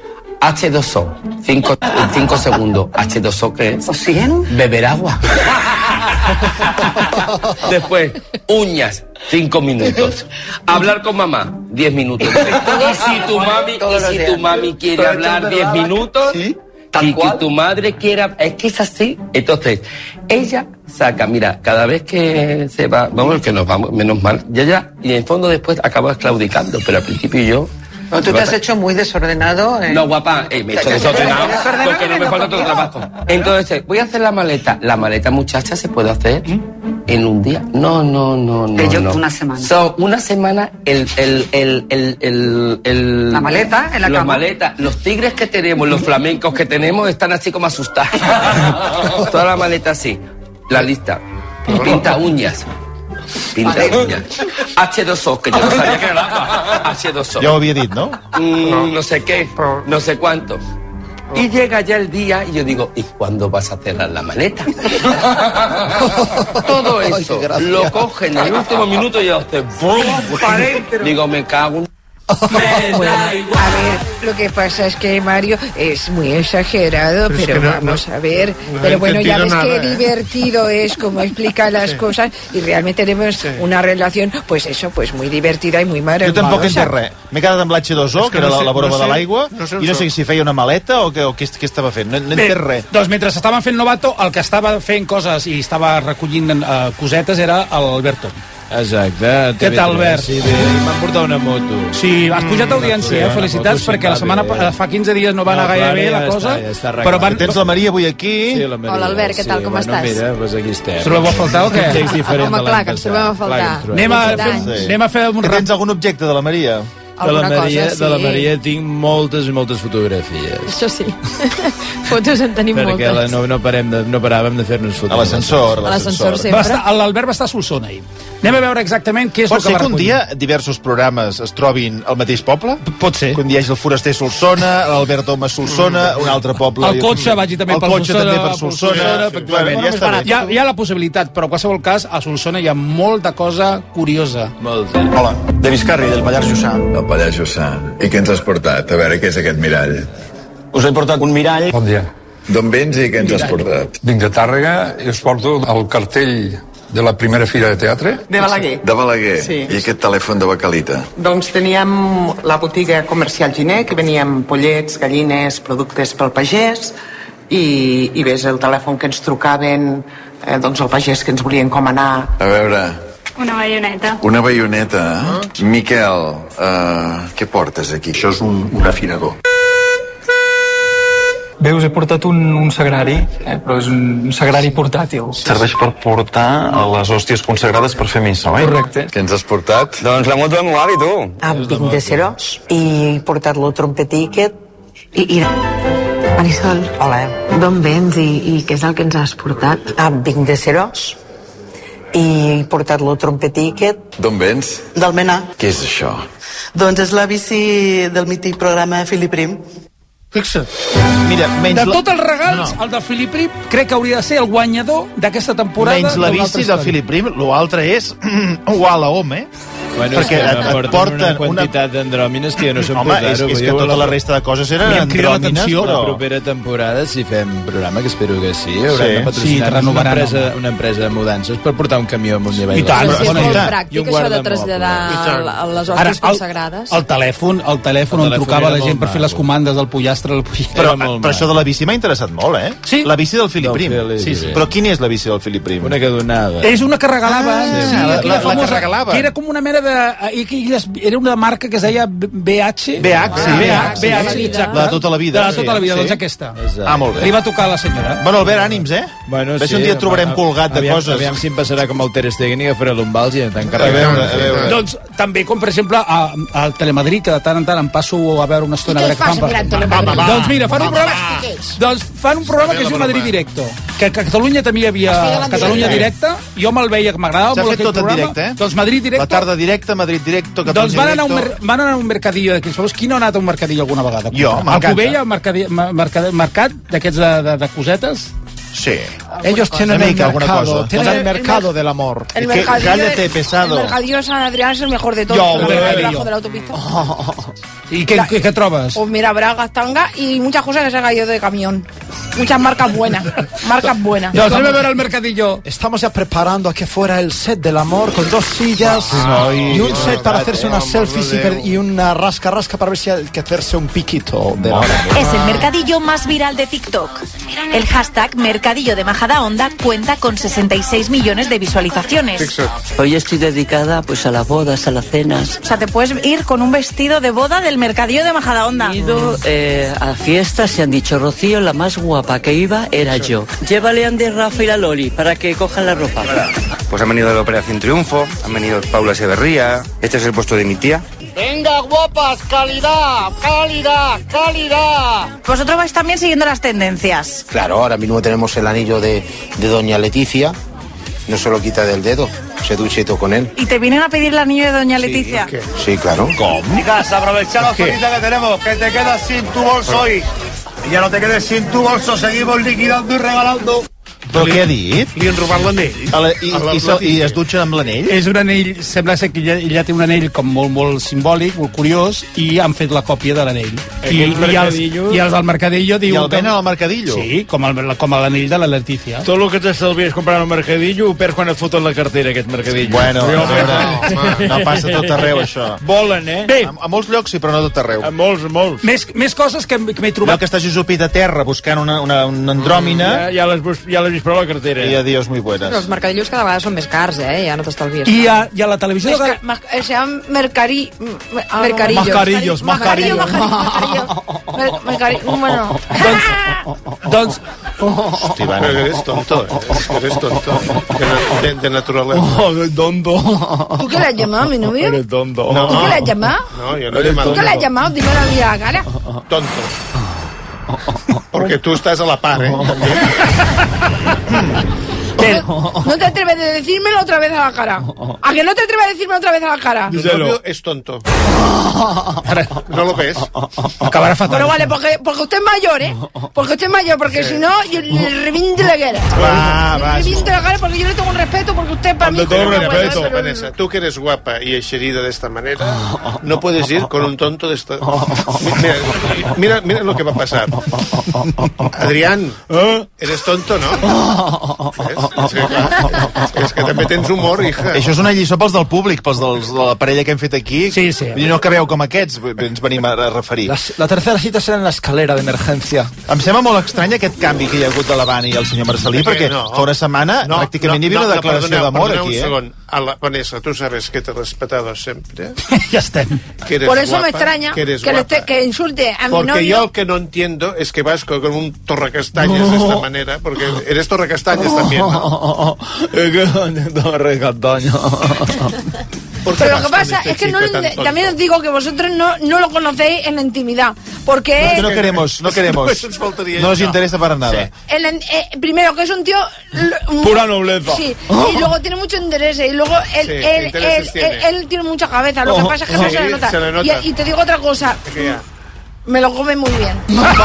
H dos O, cinco segundos. H dos O, ¿qué es? ¿Oxígeno? Beber agua. Después, uñas, cinco minutos. Hablar con mamá, diez minutos. Y si tu mami, y si tu mami quiere hablar diez minutos, y que tu madre quiera, es que es así. Entonces, ella saca, mira, cada vez que se va, vamos, que nos vamos, menos mal, ya ya, y en el fondo después acabas claudicando, pero al principio yo... No, tú te has hecho muy desordenado. eh. No, guapa, eh, me he hecho desordenado porque no me falta todo el trabajo. Entonces, voy a hacer la maleta. La maleta, muchacha, se puede hacer en un día. No, no, no, no. Te lleva no. una semana. Son una semana el, el, el, el, el, el- La maleta en la Las cama. maletas, los tigres que tenemos, los flamencos que tenemos, están así como asustados. Toda la maleta así. La lista. Pinta uñas. Pinta uñas. H dos O, que yo no sabía que era la H dos O. Ja ho havia dit, no? Mm, no sé qué, no sé cuánto. Y llega ya el día y yo digo, ¿y cuándo vas a cerrar la maleta? Todo Ay, eso qué gracia. lo coge en el último minuto y yo hace ¡brum! Digo, me cago en... Bueno, a ver, lo que pasa es que Mario es muy exagerado, Pero es pero que no- vamos no- a ver. no he pero bueno, ya ves entendido qué nada, ¿eh? divertido es cómo explica las cosas y realmente tenemos una relación, pues eso, pues muy divertida y muy Jo maravillosa. tampoc he entès res. M'he quedat amb l'H dos O, És que que era no la, sé- la broma no sé- de l'aigua, no sé on i no sé som. si feia una maleta o, que, o què, què estava fent. No, no he entès res. Doncs mentre estaven fent Novato, el que estava fent coses i estava recollint eh, cosetes era l'Alberto. Exacte. Què tal, Albert? Sí, bé, m'han portat una moto. Sí, has pujat d'audiència, eh? Felicitats, perquè la setmana fa quinze dies no va anar gaire bé la cosa. Però van... Tens la Maria avui aquí. Sí, la Maria. Hola, Albert, què tal, com estàs? Mira, doncs aquí estem. Ens trobeu a faltar o què? Home, clar, que ens trobem a faltar. Anem a fer, anem a fer un... Tens algun objecte de la Maria? De la Maria, cosa, sí. de la Maria tinc moltes i moltes fotografies. Això sí. Fotos en tenim perquè moltes. Perquè no, no, parem de, no paràvem de fer-nos fotos. A l'ascensor. A l'ascensor sempre. L'Albert va estar a Solsona ahir. Anem a veure exactament què és Pot el que va ser que un recollir. dia diversos programes es trobin al mateix poble? Pot ser. Que un dia hi hagi el foraster Solsona, l'Albert Home Solsona, un altre poble... El cotxe vagi també per Solsona. El cotxe també per Solsona. Efectivament, ja està bé. Hi ha, hi ha la possibilitat, però en qualsevol cas, a Solsona hi ha molta cosa curiosa. Molta. Hola, de Viscarri, del Pallars Jussà. Del Pallars Jussà. I què ens has portat? A veure, què és aquest mirall? Us he portat un mirall. Bon dia. D'on vens i què ens has portat? Vinc de Tàrrega i us porto el cartell de la primera fira de teatre. De Balaguer. De Balaguer? Sí. I aquest telèfon de Bacalita? Doncs teníem la botiga comercial Giner, que veníem pollets, gallines, productes pel pagès, i, i ves el telèfon que ens trucaven, eh, doncs el pagès que ens volien encomanar. A veure... Una baioneta. Una baioneta. Ah. Miquel, uh, què portes aquí? Això és un, un afinador. Bé, us he portat un, un sagrari, eh, però és un sagrari portàtil. Serveix per portar a les hòsties consagrades per fer missa, oi? Correcte. Què ens has portat? Doncs la moto anual, i tu? Ah, vinc de Serós, i he portat lo trompetiquet, i... i... Marisol. Hola. D'on vens i, i què és el que ens has portat? Ah, vinc de Serós, i he portat lo trompetiquet. D'on vens? D'Almenar. Què és això? Doncs és la bici del mític programa Filip Prim. Fixa't. Mira, menys de tots els regals, no. El de Filip Prim crec que hauria de ser el guanyador d'aquesta temporada. Menys la bici del Filip Prim, l'altre és Walla Home, eh? Bueno, perquè et, et, et porten una una quantitat d'andròmines que ja no són Home, és, és que tota la resta de coses eren andròmines, però... La propera temporada, si fem programa, que espero que sí, hauran sí. de patrocinar sí, una, empresa, una empresa de mudances per portar un camió amb un nivell. I tant, sí, és bona molt idea. pràctic, això de traslladar a les hostes Ara, el, consagrades. El telèfon, el telèfon on trucava la gent per fer les comandes del pollastre al pollastre. Però, però això de la bici m'ha interessat molt, eh? Sí. La bici del Filip Prim. Sí, sí. Però quina és la bici del Filip Prim? Una que donava. És una que regalava. Ah, sí, sí, la, la, la que regalava. Que era com una mena de... Era una marca que es deia B H. B H, sí. B H, B H, exacte. La de tota la vida. De tota la vida, sí. doncs aquesta. Exacte. Ah, molt bé. Li va tocar a la senyora. Bueno, Albert, ànims, eh? Bueno, Ves sí, un dia et trobarem colgat de aviam, coses. Aviam si em passarà com el Ter Stegen i agafaré l'umbals i A t'encarregaré. veure, a veure. Doncs també, com per exemple, a, a Telemadrid, que de tant en tant em passo a veure una estona. I què a veure fas mirant Telemadrid? Doncs mira, fan un programa, doncs fan un programa que es diu Madrid Directo. Que a Catalunya també hi havia Catalunya Directe. Jo me'l veia, que m'agradava molt aquell programa. S'ha fet tot en directe, eh? Doncs Madrid Directo. La tarda directa, Madrid Directo, Catalunya doncs van anar, a un, Directo. van anar a un mercadillo d'aquells famosos. Qui no ha anat a un mercadillo alguna vegada? Jo, m'encanta. Al Cubell, al mercadi, mercat, mercat d'aquests de, de, de cosetes. Sí. Ellos tienen el Mica, alguna mercado, cosa. tienen El- el mercado del amor. El Que- mercadillo, cállate, de, pesado. El mercadillo de San Adrián es el mejor de todos. Yo, pero mercadillo. debajo de la autopista. I què, què, què trobes? Pues mira, bragas, tanga y muchas cosas que se han caído de camión. Muchas marcas buenas. Marcas buenas. Doncs anem a veure el mercadillo. Estamos ya preparando a que fuera el set del amor con dos sillas Ah, y un set para no, hacerse unas amor selfies de y, ver- y una rasca rasca para ver si hay que hacerse un piquito del amor. Es el mercadillo más viral de TikTok. El hashtag Mercadillo de Majadahonda cuenta con sesenta y seis millones de visualizaciones. Hoy estoy dedicada pues a las bodas, a las cenas. O sea, te puedes ir con un vestido de boda del Mercadillo de Majadahonda. He ido eh, a fiestas y han dicho, Rocío, la más guapa que iba era yo. Llévale a Andy, Rafa y la Loli para que cojan la ropa. Pues han venido de la Operación Triunfo, han venido Paula Severría, este es el puesto de mi tía. Venga, guapas, calidad, calidad, calidad. Vosotros vais también siguiendo las tendencias. Claro, ahora mismo tenemos el anillo de, de Doña Leticia. No se lo quita del dedo, se duchito con él. Y te vienen a pedir el anillo de Doña Leticia. Sí, claro. ¿Cómo? Chicas, aprovecha la ¿Qué? oferta que tenemos, que te quedas sin tu bolso hoy. Y ya no te quedes sin tu bolso, seguimos liquidando y regalando. Però què ha dit? Li han robat l'anell. I, i, so, I es dutxen amb l'anell? És un anell, sembla ser que ella, ella té un anell com molt, molt simbòlic, molt curiós, i han fet la còpia de l'anell. I, i, els, I els del Mercadillo diuen... I el venen al Mercadillo? Sí, com, el, com l'anell de la Leticia. Tot el que t'estalvies comprant al Mercadillo ho perds quan et foten la cartera, aquest Mercadillo. Bueno, a veure, no, no passa tot arreu, això. Volen, eh? Bé. A, a molts llocs sí, però no tot arreu. A molts, a molts. Més, més coses que, que m'he trobat... Veu que està Josepit a terra buscant una, una, una andròmina. Ja, ja l'has ja l'has vist però la cartera. I adiós, muy buenas. Però els mercadillos cada vegada són més cars, eh? Ja no t'estalvies. I a, i a la televisió... Es que, ma, se llama Mercari... Mercarillos. Mascarillos, Mascarillos. Mascarillos. Mercarillos. Bueno. Doncs... Hosti, Iván, eres tonto, eh? Es que eres tonto. De, de naturaleza. Oh, qué tonto. ¿Tú qué le has llamado a mi novio? Eres tonto. No. ¿Tú qué le has llamado? No, yo no he llamado. ¿Tú qué le has llamado? Dímelo a mí a la cara. Tonto. Porque tú estás a la par, ¿eh? No te atreves a decírmelo otra vez a la cara. ¿A que no te atreves a decirme otra vez a la cara? Tu novio es tonto. ¿No lo ves? Acabará fatal. Pero vale, porque, porque usted es mayor, ¿eh? Porque usted es mayor, porque sí. Si no, yo le reviento la cara. Va, va. Le reviento la cara porque yo le tengo un respeto, porque usted para mí... Con todo respeto, respeto, bueno, Vanessa, tú que eres guapa y eixerida de esta manera, no puedes ir con un tonto de esta... Mira, mira, mira lo que va a pasar. Adrián, eres tonto, ¿no? ¿Ves? És que, clar, és que també tens humor, hija. Això és una lliçó pels del públic, pels dels, de la parella que hem fet aquí. Sí, sí. I no acabeu com aquests, ens venim a referir. La, la tercera cita serà en l'escalera d'emergència. Em sembla molt estrany aquest canvi que hi ha hagut de l'Havana i el senyor Marcelí, perquè no. fa una setmana no, pràcticament no, hi havia no, una declaració no, d'amor aquí, un eh? segon. A la, Vanessa, tú sabes que te he respetado siempre. Ya estem. Que eres Por eso guapa, me extraña que, eres que, le esté, que insulte a mi porque novio. yo lo que no entiendo es que vas con un torrecastañas no. de esta manera, porque eres torrecastañas oh, también, ¿no? Torrecastañas. Pero lo que pasa es que no, también os digo que vosotros no, no lo conocéis en la intimidad, porque no, es que no queremos, no queremos, no nos interesa para nada. Sí. El, eh, primero que es un tío pura nobleza. Sí, y luego tiene mucho interés y luego él, sí, él, él, él, él tiene mucha cabeza. Lo que pasa es que no sí, se le nota. Se le nota. Y, y te digo otra cosa, me lo come muy bien.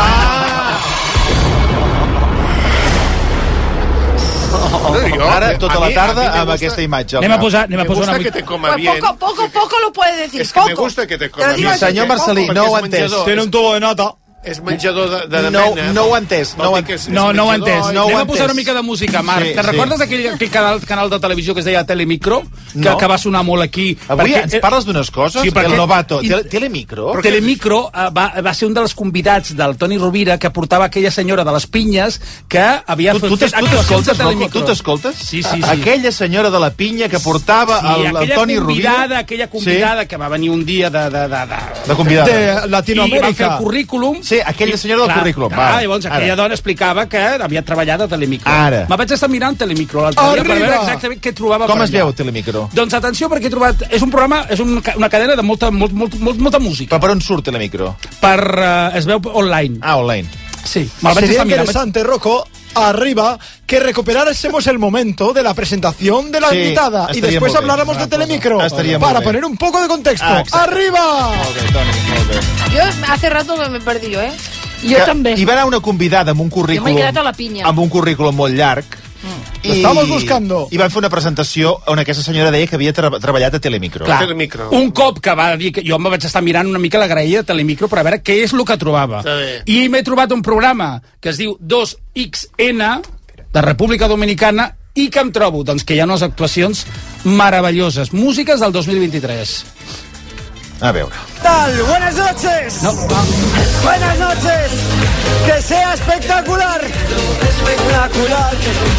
Ara, tota la tarda, amb aquesta imatge. Anem a posar, anem a posar una... que te coma pues bien. Poco, poco, poco lo puedes decir. Es que poco. me gusta que te coma te bien. Senyor Marcelí, no ho ha entès. Tiene un tubo de nata. És menjador de, de, de no, mena. No ho ha entès. No, és, no, és no ho ha entès. No Anem a posar una mica de música, Marc. Sí, Te recordes sí. aquell, aquell canal, canal de televisió que es deia Telemicro? Que, no. que va sonar molt aquí. Avui perquè, ens parles d'unes coses? Sí, perquè, el novato. I, Telemicro? Telemicro uh, va, va ser un dels convidats del Toni Rovira que portava aquella senyora de les pinyes que havia tu, fet tu actuacions de Telemicro. Tu t'escoltes? Sí, sí, sí. Aquella senyora de la pinya que portava sí, el, el Toni Rovira. Aquella convidada sí. que va venir un dia de... De, de, de, de convidada. De Latinoamèrica. I van fer el currículum. Sí, aquella senyora del clar, currículum. Clar, va. Llavors aquella dona explicava que havia treballat a Telemicro. Ara. Me vaig estar mirant Telemicro l'altre dia per veure exactament què trobava. Com per es veu Telemicro? Doncs atenció, perquè he trobat... És un programa, és un, una cadena de molta, molt, molt, molt, molta música. Però per on surt Telemicro? Per... Uh, es veu online. Ah, online. Sí. Me'l vaig Sería estar mirant. interesante, Rocco, arriba, que recuperásemos el momento de la presentación de la sí, invitada y después habláramos de Telemicro para poner un poco de contexto. Ah, ¡arriba! Molt bé, Toni, molt bé. Yo hace rato que me he perdido, ¿eh? Jo que també. Hi va anar una convidada amb un currículum... Jo m'he quedat a la pinya. Amb un currículum molt llarg. Mm. I, estamos buscando. I van fer una presentació on aquesta senyora deia que havia tra treballat a Telemicro. Clar, Telemicro. Un cop que va dir que jo em vaig estar mirant una mica la graella de Telemicro per a veure què és el que trobava. I m'he trobat un programa que es diu dos X N de República Dominicana i que em trobo doncs, que hi ha unes actuacions meravelloses. Músiques del dos mil vint-i-tres. A veure. Tal, buenas noches. No. Buenas noches. Que sea espectacular. Espectacular.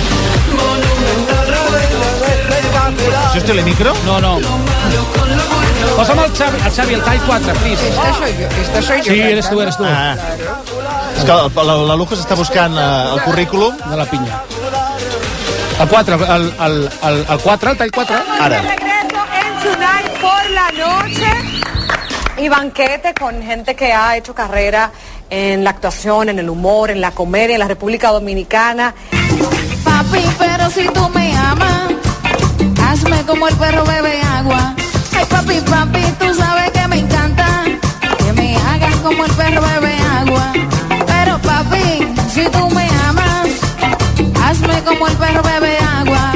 Espectacular. Això és Telemicro? No, no. Posa'm el Xavi, el Xavi, el tall quatre, please. Esta soy yo, esta soy yo. Sí, eres tu, eres tu. Ah. És que la, la, la Lujos està buscant uh, el currículum de la pinya. El quatre, el, el, el, el quatre, el tall quatre. Ara. Regreso en Tonight por la noche. Y banquete con gente que ha hecho carrera en la actuación, en el humor, en la comedia, en la República Dominicana. Papi, pero si tú me amas, hazme como el perro bebe agua. Ay, papi, papi, tú sabes que me encanta que me hagas como el perro bebe agua. Pero papi, si tú me amas, hazme como el perro bebe agua.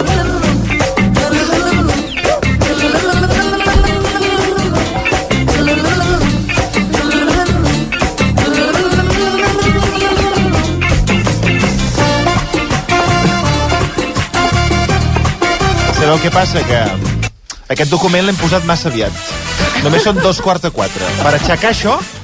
Sabeu què passa? Que aquest document l'hem posat massa aviat. Només són dos quarts de quatre. Per aixecar això,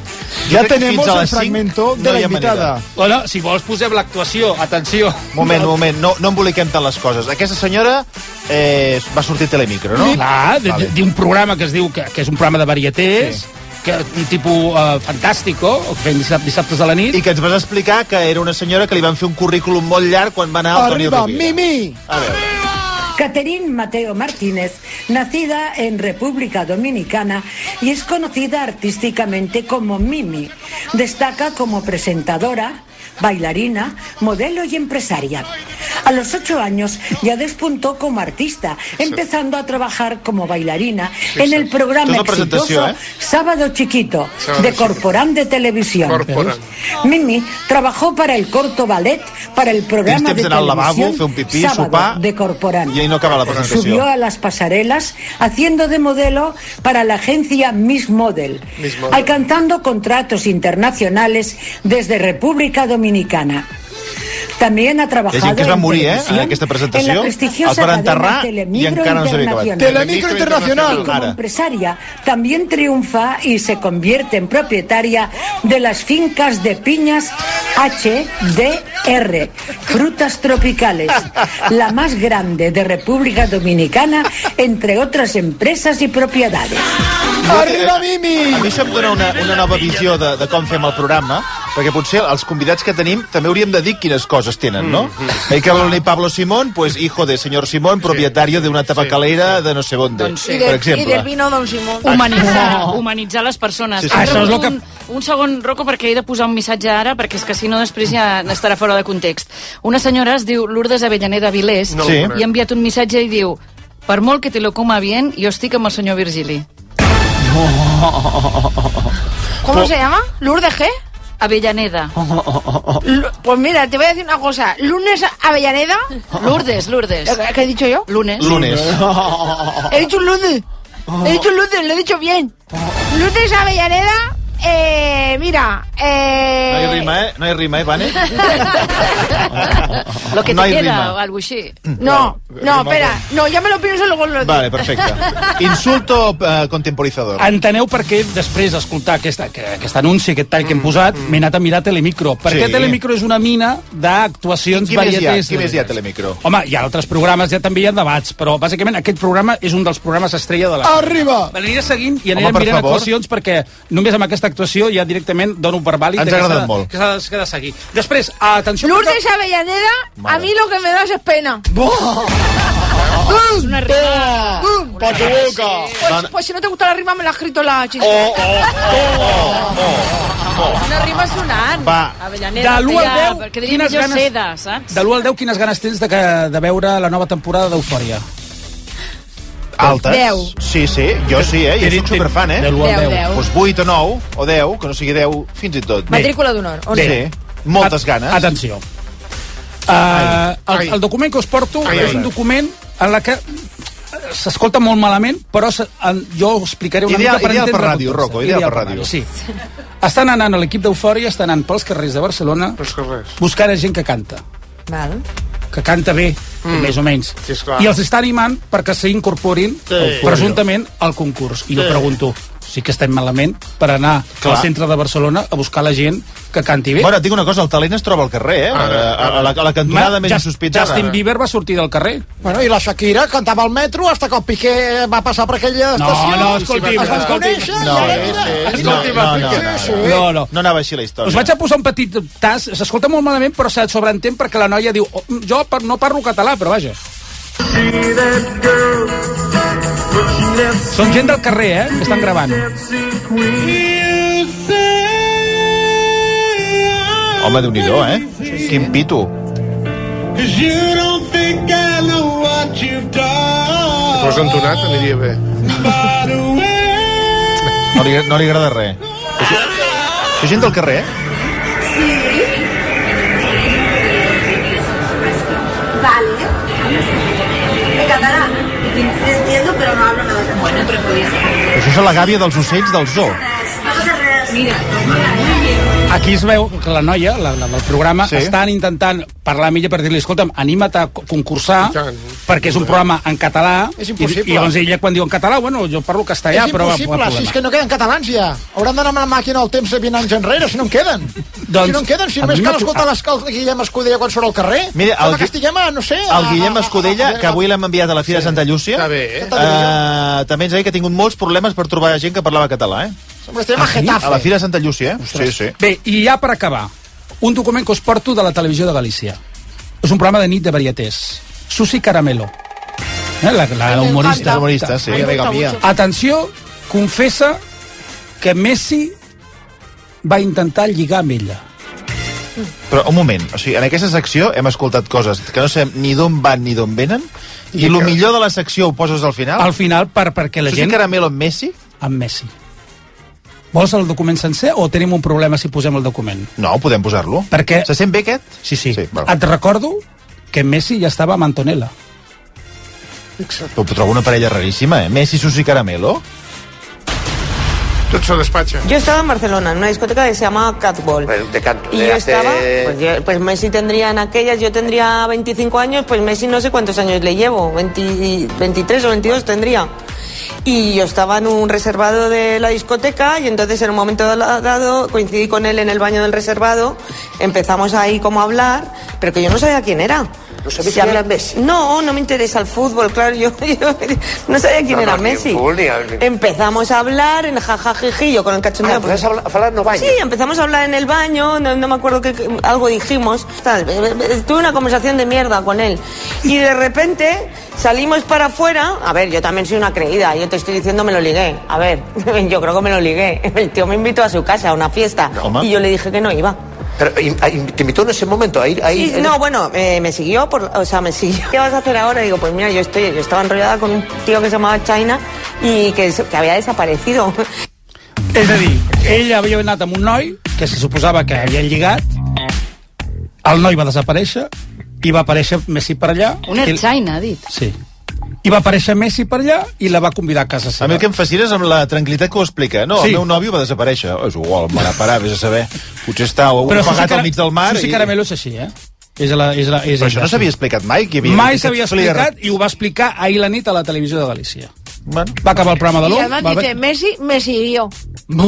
Ya tenemos el fragmento de la invitada. Bueno, si vols posem l'actuació. Atenció. Moment, moment, no, no emboliquem tant les coses. Aquesta senyora eh, va sortir a Telemicro, no? Clar, d'un programa que es diu que, que és un programa de varietés, sí. que un tipus uh, fantàstico, que fem dissabtes a la nit. I que ens vas explicar que era una senyora que li van fer un currículum molt llarg quan va anar al Toni Rovira. Arriba, Mimi! A veure. Catherine Mateo Martínez, nacida en República Dominicana y es conocida artísticamente como Mimi. Destaca como presentadora, bailarina, modelo y empresaria. A los ocho años ya despuntó como artista, empezando a trabajar como bailarina sí, en el programa exitoso eh? Sábado Chiquito, Sábado de Corporán de Televisión. Corporán. Mimi trabajó para el corto ballet, para el programa de televisión lavabo, un pipí, Sábado sopar, de Corporán. Y ahí no acaba la presentación. Subió a las pasarelas haciendo de modelo para la agencia Miss Model, Miss Model, alcanzando contratos internacionales desde República Dominicana. También ha trabajado que es va morir, eh, en aquesta presentació. En la prestigiosa cadena Telemicro no Internacional. Telemicro Internacional. Y como empresaria también triunfa y se convierte en propietaria de las fincas de piñas H D R, frutas tropicales, la más grande de República Dominicana, entre otras empresas y propiedades. Arriba, Mimi! A mi això em dona una, una nova visió de, de com fem el programa, perquè potser els convidats que tenim també hauríem de dir quines coses tenen, no? Mm -hmm. Hay que hablar de Pablo Simón, pues hijo de señor Simón, propietario sí. de una tabacalera sí, sí. de no sé dónde, doncs sí. per exemple. I del vino don Simón. Humanitzar, oh. humanitzar les persones. Sí, sí. Això és el que... un, un segon, Rocco, perquè he de posar un missatge ara, perquè és que si no després ja estarà fora de context. Una senyora es diu Lourdes Avellaneda Vilés no, sí. i ha enviat un missatge i diu: per molt que te lo coma bien, jo estic amb el senyor Virgili. ¿Cómo Pero... se llama? ¿Lourdes qué? Avellaneda. L pues mira, te voy a decir una cosa. ¿Lunes Avellaneda? Lourdes, Lourdes. ¿Qué he dicho yo? Lunes. Lunes. He dicho lunes. He dicho lunes, lo he dicho bien. Lourdes Avellaneda... Eh, mira, eh... No hay rima, ¿eh? No hay rima, ¿eh, Vane? Lo que te no queda, rima. o algo así. No, no, espera. No, ya me lo pienso y luego lo digo. Vale, perfecte. Insulto uh, contemporizador. Enteneu per què després d'escoltar aquest, aquest anunci, aquest tall que hem posat, mm, mm. m'he anat a mirar Telemicro. Perquè sí. Telemicro és una mina d'actuacions varietés. Qui més hi ha, Telemicro? Home, hi ha altres programes, ja també hi ha debats, però bàsicament aquest programa és un dels programes estrella de la... Arriba! L'aniré seguint i anirem mirant actuacions perquè només amb aquesta actuació ja directament dono per vàlid ens ha agradat molt que s'ha de seguir. Després, atenció... Lourdes perquè... Avellaneda, a mí lo que me das es pena. Es una rima. ¡Pa tu boca! Pues, pues si no te gusta la rima, me la ha escrito la chica. Oh, oh, oh, oh, oh. Una rima sonant. Va. Avellaneda, de l'u al deu, que quines ganes... Seda, saps? De l'u al deu, quines ganes tens de, que, de veure la nova temporada d'Eufòria? Altes? deu. Sí, sí, jo sí, eh? Jo soc superfan, eh? De l'u al deu. Doncs vuit o nou, o deu, que no sigui deu, fins i tot. Matrícula d'honor. Sí, moltes ganes. Atenció. Uh, el, el document que us porto ai, és ai, un document en la que s'escolta molt malament, però en, jo us explicaré una ideal, mica per ideal entendre. Per ràdio, Rocco, ideal, ideal per ràdio. Sí. Estan anant a l'equip d'Eufòria, estan anant pels carrers de Barcelona buscant a gent que canta. Val. Que canta bé, mm. més o menys. Sí, i els està animant perquè s'incorporin sí. presumptament al concurs. I sí. jo pregunto, sí que estem malament per anar Clar. al centre de Barcelona a buscar la gent que canti bé. Bueno, et dic una cosa, el talent es troba al carrer, eh? Ah, a, a, la, a la cantonada més insospitada. Justin Bieber va sortir del carrer. Bueno, i la Shakira cantava al metro hasta que el Piqué va passar per aquella estació. No, no, escolti'm. Es van conèixer. No, no, no, no, no, no anava així la història. Us vaig a posar un petit tas, s'escolta molt malament, però se sobreentén perquè la noia diu, oh, jo no parlo català, però vaja. Són gent del carrer, eh, que estan gravant. Home, Déu-n'hi-do, eh? Quin pito. Si fos entonat, aniria bé. No li, no li agrada res. És gent del carrer, eh? Vale. En catalán. Entiendo, pero no hablo nada de bueno, pero podía ser. Això és la gàbia dels ocells del zoo. Mira. aquí es veu que la noia, la, la del programa, sí. estan intentant parlar amb ella per dir-li, escolta'm, anima't a concursar, perquè és un programa en català. És impossible. I, i llavors ella, quan diu en català, bueno, jo parlo castellà, és però... És impossible, si és que no queden catalans ja. Hauran d'anar amb la màquina al temps de vint anys enrere, si no en queden. Doncs, si no en queden, si només cal escoltar l'escal de Guillem Escudella quan surt al carrer. Mira, el, que estiguem a, no sé... A, el Guillem Escudella, que avui l'hem enviat a la Fira de Santa Llúcia, Està bé, eh? uh, també ens ha dit que ha tingut molts problemes per trobar gent que parlava català, eh? Ah, sí? A la Fira de Santa Llúcia, eh? Sí, sí. Bé, i ja per acabar, un document que us porto de la Televisió de Galícia. És un programa de nit de varietés. Susi Caramelo. Eh? La, la humorista. La humorista, sí. Atenció, confessa que Messi va intentar lligar amb ella. Però un moment, o sigui, en aquesta secció hem escoltat coses que no sabem ni d'on van ni d'on venen, i, i el que... millor de la secció ho poses al final? Al final, per, perquè la Susi gent... Susi Caramelo amb Messi? Amb Messi. Vols el document sencer o tenim un problema si posem el document? No, podem posar-lo. Perquè... Se sent bé aquest? Sí, sí. sí Et recordo que Messi ja estava amb Antonella. Però trobo una parella raríssima, eh? Messi, Susi Caramelo. Tot se despacha. Yo estaba en Barcelona, en una discoteca que se llama Catball. De cat, y de yo hace... estaba, pues, yo, pues Messi tendría en aquellas, yo tendría veinticinco años, pues Messi no sé cuántos años le llevo, veinte, veintitrés o veintidós tendría. Y yo estaba en un reservado de la discoteca y entonces en un momento dado coincidí con él en el baño del reservado, empezamos ahí como a hablar, pero que yo no sabía quién era. ¿No sabías quién era Messi? No, no me interesa el fútbol, claro, yo, yo no sabía quién no, era no, Messi. Fútbol, ni... Empezamos a hablar en jajajiji, yo con el cachondeo. Ah, pues, a hablar en el baño. Sí, empezamos a hablar en el baño, no, no me acuerdo que, que algo dijimos. Tal, tuve una conversación de mierda con él. Y de repente salimos para afuera. A ver, yo también soy una creída, yo te estoy diciendo me lo ligué. A ver, yo creo que me lo ligué. El tío me invitó a su casa, a una fiesta. ¿Cómo? Y yo le dije que no iba. Pero, ¿te invitó en ese momento a ir? A ir sí, no, bueno, eh, me siguió, por, o sea, me siguió. ¿Qué vas a hacer ahora? Digo, pues mira, yo estoy, yo estaba enrollada con un tío que se llamaba China y que, que había desaparecido. És a dir, ella havia anat amb un noi que se suposava que havia lligat, el noi va desaparèixer i va aparèixer Messi per allà. Un China, ha dit. Sí. I va aparèixer Messi per allà i la va convidar a casa seva. A mi el que em fascina és amb la tranquil·litat que ho explica. No, sí. El meu nòvio va desaparèixer. Oh, és igual, me n'ha parat, vés a saber. Potser està ofegat al mig del mar. Susi Caramelo és així, eh? És la, és la, és Però això no s'havia explicat mai? Que havia mai s'havia explicat i ho va explicar ahir la nit a la Televisió de Galícia. Bueno. Va acabar el programa de l'u. I además dice, Messi, Messi i jo.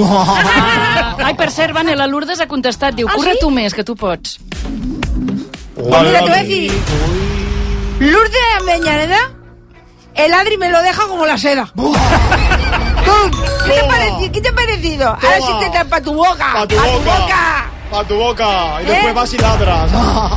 Ah, ai, per cert, Vane, la Lourdes ha contestat. Diu, ¿Ah, curra sí? tu més, que tu pots. Pues mira, te voy a decir, Lourdes Avellaneda, el Adri me lo deja como la seda. ¡Bum! ¿Qué te, pareci ¿Qué te ha parecido? Toma. Ahora sí te traes para tu boca. Para tu, pa boca. tu boca. Para tu boca. Y ¿Eh? después vas y ladras.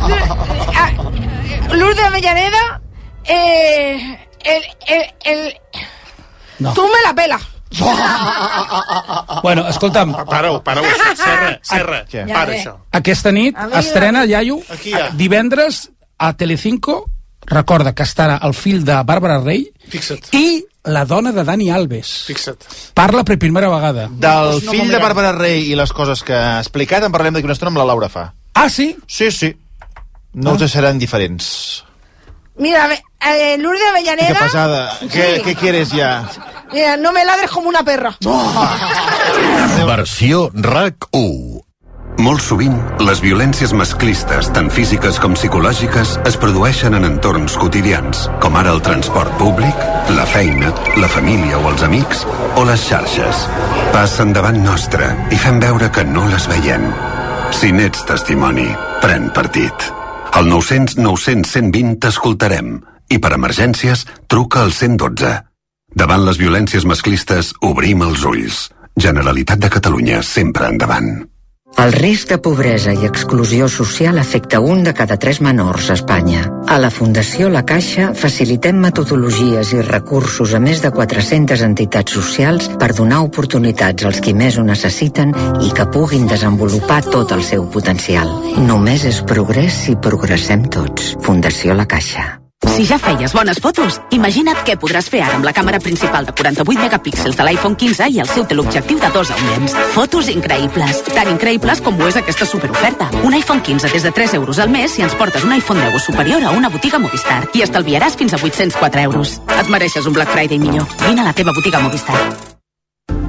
Lourdes Avellaneda, eh, el, el, el... No. Tu me la pelas. Bueno, escolta'm. Para-ho, para-ho, Serra, Serra, ja, para això. Aquesta nit estrena, iaio, divendres a Telecinco, recorda que estarà el fill de Bàrbara Rey Fixa't. i la dona de Dani Alves. Fixa't. Parla per primera vegada. Del pues no fill de Bàrbara Rey i les coses que ha explicat en parlem d'aquí una estona amb la Laura Fa. Ah, sí? Sí, sí. No us seran diferents. Mira, eh, Lourdes Avellaneda... Qué pasada. ¿Qué, sí. ¿Qué quieres ya? Mira, no me ladres como una perra. Versió R A C u. Molt sovint, les violències masclistes, tant físiques com psicològiques, es produeixen en entorns quotidians, com ara el transport públic, la feina, la família o els amics, o les xarxes. Passen davant nostre i fem veure que no les veiem. Si n'ets testimoni, pren partit. Al nou cents nou cents cent vint t'escoltarem i per emergències truca al cent dotze. Davant les violències masclistes, obrim els ulls. Generalitat de Catalunya, sempre endavant. El risc de pobresa i exclusió social afecta un de cada tres menors a Espanya. A la Fundació La Caixa facilitem metodologies i recursos a més de quatre-centes entitats socials per donar oportunitats als qui més ho necessiten i que puguin desenvolupar tot el seu potencial. Només és progrés si progressem tots. Fundació La Caixa. Si ja feies bones fotos, imagina't què podràs fer ara amb la càmera principal de quaranta-vuit megapíxels de l'iPhone quinze i el seu teleobjectiu de dos augments. Fotos increïbles, tan increïbles com ho és aquesta superoferta. Un iPhone quinze des de tres euros al mes si ens portes un iPhone deu o superior a una botiga Movistar i estalviaràs fins a vuit-cents quatre euros. Et mereixes un Black Friday millor. Vine a la teva botiga Movistar.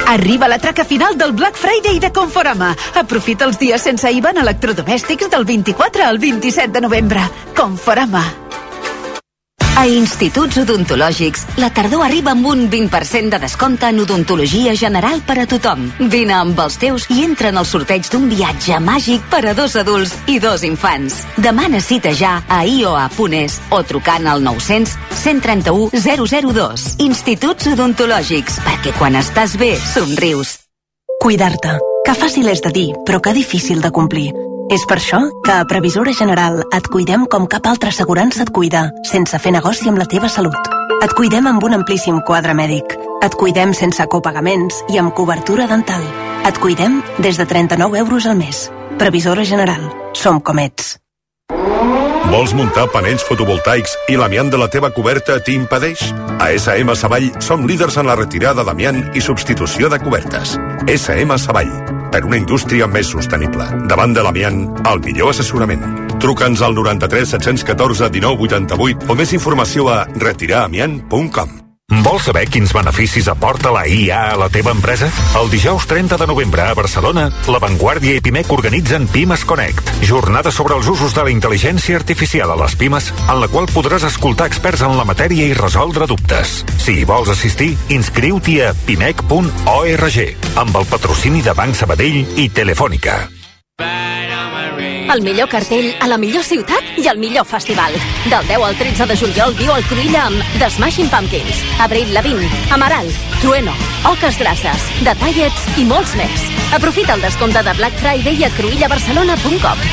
Arriba la traca final del Black Friday de Conforama. Aprofita els dies sense I V A en electrodomèstics del vint-i-quatre al vint-i-set de novembre. Conforama. A Instituts Odontològics, la tardor arriba amb un vint per cent de descompte en odontologia general per a tothom. Vine amb els teus i entra en el sorteig d'un viatge màgic per a dos adults i dos infants. Demana cita ja a i o a punt es o trucant al nou cents, cent trenta-u, zero zero dos. Instituts Odontològics, perquè quan estàs bé, somrius. Cuidar-te. Que fàcil és de dir, però que difícil de complir. És per això que a Previsora General et cuidem com cap altra assegurança et cuida, sense fer negoci amb la teva salut. Et cuidem amb un amplíssim quadre mèdic. Et cuidem sense copagaments i amb cobertura dental. Et cuidem des de trenta-nou euros al mes. Previsora General. Som com ets. Vols muntar panells fotovoltaics i l'amiant de la teva coberta t'impedeix? A S M Savall som líders en la retirada d'amiant i substitució de cobertes. S M Savall, per una indústria més sostenible. Davant de l'amiant, el millor assessorament. Truca'ns al noranta-tres set un quatre dinou vuitanta-vuit o més informació a retiraramiant punt com. Vols saber quins beneficis aporta la I A a la teva empresa? El dijous trenta de novembre a Barcelona, La Vanguardia i Pimec organitzen Pimes Connect, jornada sobre els usos de la intel·ligència artificial a les pimes, en la qual podràs escoltar experts en la matèria i resoldre dubtes. Si hi vols assistir, inscriu-t'hi a pimec punt org, amb el patrocini de Banc Sabadell i Telefònica. El millor cartell a la millor ciutat i el millor festival. Del deu al tretze de juliol viu al Cruïlla amb The Smashing Pumpkins, Avril Lavigne, Amaral, Trueno, Oques Grasses, The Tallets i molts més. Aprofita el descompte de Black Friday a cruïlla barcelona punt com.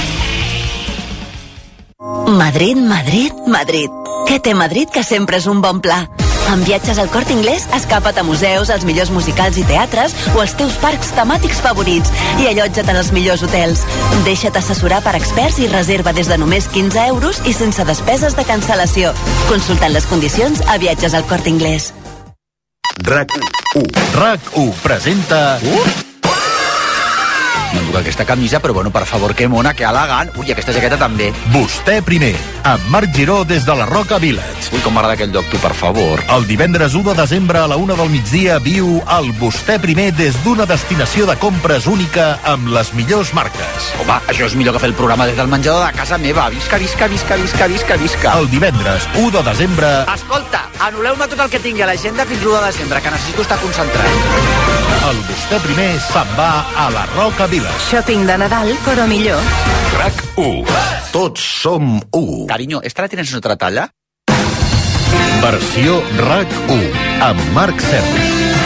Madrid, Madrid, Madrid. Què té Madrid que sempre és un bon pla? Amb viatges al Corte Inglés, escapa't a museus, als millors musicals i teatres o als teus parcs temàtics favorits i allotja't en els millors hotels. Deixa't assessorar per experts i reserva des de només quinze euros i sense despeses de cancel·lació. Consultant les condicions a Viatges al Corte Inglés. RAC u. RAC u presenta... Uh? M'enduc aquesta camisa, però bueno, per favor, que mona, que elegant. Ui, aquesta jaqueta també. Vostè primer, amb Marc Giró des de la Roca Village. Ui, com m'agrada aquell lloc, tu, per favor. El divendres u de desembre a la una del migdia viu el Vostè primer des d'una destinació de compres única amb les millors marques. Home, això és millor que fer el programa des del menjador de casa meva. Visca, visca, visca, visca, visca, visca. El divendres u de desembre... Escolta, anul·leu-me tot el que tingui a l'agenda fins l'u de desembre, que necessito estar concentrat. El Vostè primer se'n va a la Roca Village. Shopping de Nadal, però millor. RAC u. Tots som u. Cariño, ¿esta la tienes en otra talla? Versió RAC u, amb Marc Serra.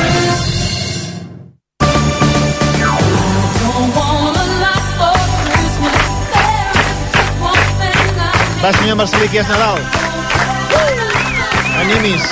Va, senyor Marcelí, que és Nadal. Animis.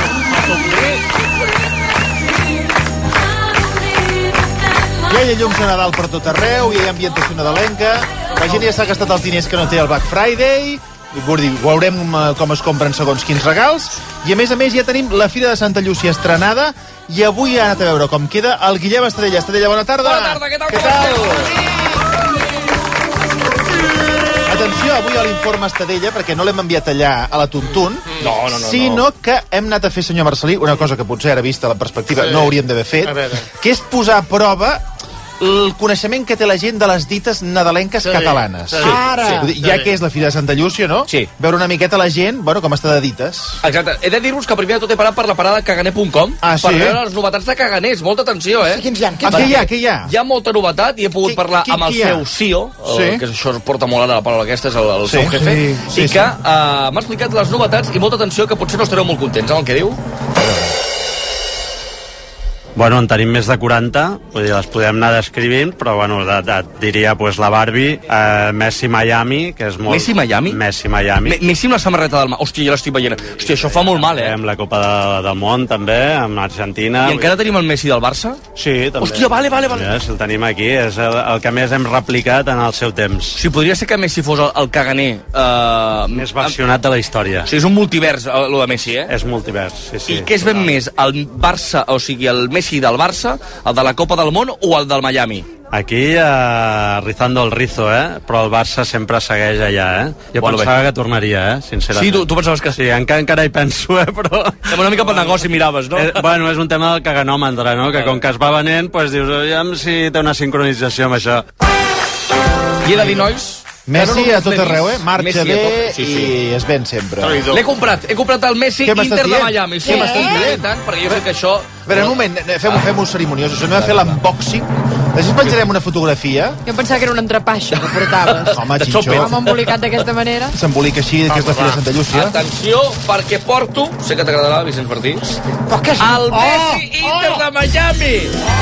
Ja hi ha llums de Nadal per tot arreu, ja hi ha ambientació nadalenca, la gent ja s'ha gastat els diners que no té el Black Friday, veurem com es compren segons quins regals, i a més a més ja tenim la Fira de Santa Llúcia estrenada, i avui ha anat a veure com queda el Guillem Estadella. Estadella, bona tarda! Bona tarda, què tal? Què tal? Atenció, avui a l'informe Estadella, perquè no l'hem enviat allà a la Tuntun, no, no, no, sinó no. que hem anat a fer, senyor Marcelí, una cosa que potser ara vista la perspectiva Sí. no hauríem d'haver fet, que és posar a prova el coneixement que té la gent de les dites nadalenques Sí, catalanes. sí, Ara! Sí. sí. Ja que és la Fira de Santa Llúcia, no? Sí. Veure una miqueta la gent, bueno, com està de dites. Exacte. He de dir-vos que primer de tot he parat per la parada caganer punt com Ah, sí? per veure les novetats de caganers. Molta atenció, eh? Sí, quins hi ha? Ah, què hi ha, què hi ha? Hi ha molta novetat i he pogut Qui- parlar qui- amb el qui hi ha? seu C I O, el, Sí. que això es porta molt ara la paraula aquesta, és el, el Sí, seu jefe, sí, sí, i sí. que uh, m'ha explicat les novetats i molta atenció, que potser no estareu molt contents amb el que diu. Bueno, en tenim més de quaranta, vull dir, les podem anar descrivint, però bueno, de, de, diria pues, la Barbie, eh, Messi Miami, que és molt... Messi Miami? Messi Miami. Me, Messi amb la samarreta del mar. Hòstia, jo l'estic veient. Hòstia, això fa molt mal, eh? Amb la Copa de, del Món, també, amb Argentina. I encara tenim el Messi del Barça? Sí, també. Hòstia, vale, vale, vale. Ja, si el tenim aquí, és el, el que més hem replicat en el seu temps. O sigui, podria ser que Messi fos el, el caganer... Eh, més versionat de la història. O sigui, és un multivers, eh, lo de Messi, eh? És multivers, sí, sí. I què es ven més, el Barça, o sigui, el Messi del Barça, el de la Copa del Món o el del Miami? Aquí, uh, rizando el rizo, eh? Però el Barça sempre segueix allà, eh? Jo Bueno, pensava bé. que tornaria, eh? Sincerament. Sí, tu, tu pensaves que... Sí, encara, encara hi penso, eh? Però... Som una mica pel negoci miraves, no? Eh, bueno, és un tema del caganòmetre, no? Que com que es va venent, doncs dius, aviam si té una sincronització amb això. I he de dir, nois... Messi a tot arreu, eh? Marxa bé sí, sí. i es ven sempre. L'he comprat, he comprat el Messi Què m'estàs Inter de dient? Miami. Sí, Què m'estàs m'estàs dient? Tant, perquè jo crec que això... A veure, un moment, fem-ho fem ceremoniós. Això anem a fer l'unboxing. Després penjarem una fotografia. Jo pensava que era un entrepaixa que portaves. Home, xinxó. Amb embolicat d'aquesta manera. S'embolica així, que és la filla de Santa Llúcia. Atenció, perquè porto... Sé que t'agradarà, Vicenç Martí. Però què és? El Messi Oh, Inter oh. de Miami!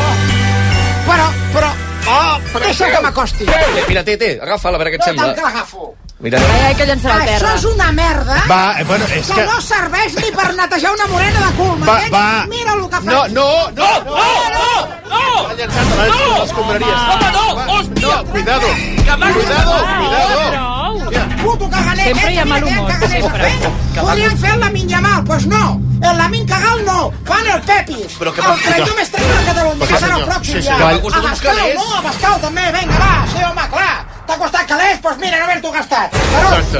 Però, però... Oh, deixa que m'acosti. Mira, té, té, agafa-la, a veure què et No, sembla. tant que l'agafo. Mira, Ai, ai, que llançarà a Això terra. és una merda Va, eh, bueno, és que que... no serveix ni per netejar una morena de cul. Va, m'entens? va. Mira el que fa. No, no, no, no, no, no! L'ha llançat a les, a les escombraries. Home, no, hòstia! No, cuidado. Que m'ha Cuidado, cuidado. Prou. Puto caganer. Sempre hi ha mal humor, sempre. Podríem fer el Lamin Yamal, pues no. El Lamin Cagal no. Fan el Pepis. Però que el traïdor més traïdor de Catalunya, que serà el pròxim ja. M'ha costat A uns Bascal, calés. no, a Bascal també, vinga, va, sí, home, clar. T'ha costat calés, doncs mira, no haver-t'ho gastat. Però...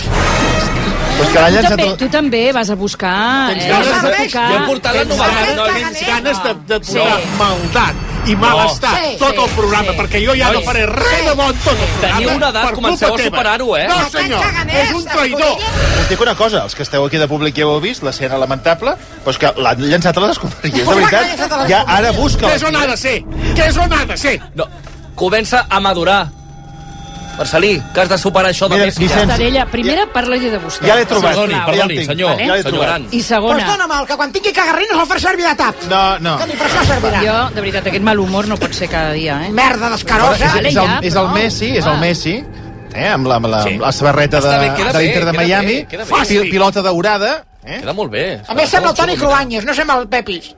Pues que l'ha Tu llançat... també, tu també vas a buscar... Tens Eh, ganes vas a de- tocar... Jo he portat la novetat, Tens, nois. tens ganes de, de posar Sí. maldat i malestar Sí, tot sí, el programa, sí. perquè jo ja no Nois, faré res de bon tot el programa. Teniu una edat, per comenceu culpa a teva. superar-ho, eh? No, Aquest senyor, caganer és un està traïdor. Us dic una cosa, els que esteu aquí de públic ja ho heu vist, l'escena lamentable, però és que l'han llançat a les escombraries, de veritat. Ja ara busca... Què és on ha de ser? Què és on ha de ser? No, comença a madurar. Marcelí, que has de superar això de Mira, Messi. Vicenç, Estarella, primera, parla-li de vostè. Ja l'he trobat. Perdoni, Ja el perdoni, tinc. senyor, Ja l'he senyor trobat. Gran. I Pues segona, dona mal, que quan tingui cagarrines el farà servir de tap. No, no. Que ni per això servirà. jo, de veritat, aquest mal humor no pot ser cada dia, eh? Merda Bueno, d'escarosa. és, Vale, és, el, ja, és el però- Messi, és el Ah. Messi, eh, amb la, amb la, Sí. amb la sabarreta de, Està bé, queda de l'Inter bé, de queda Miami, bé, queda bé. pil- pilota daurada, eh? Queda molt bé. A més sembla el Toni Cruanyes, no sembla el Pepis.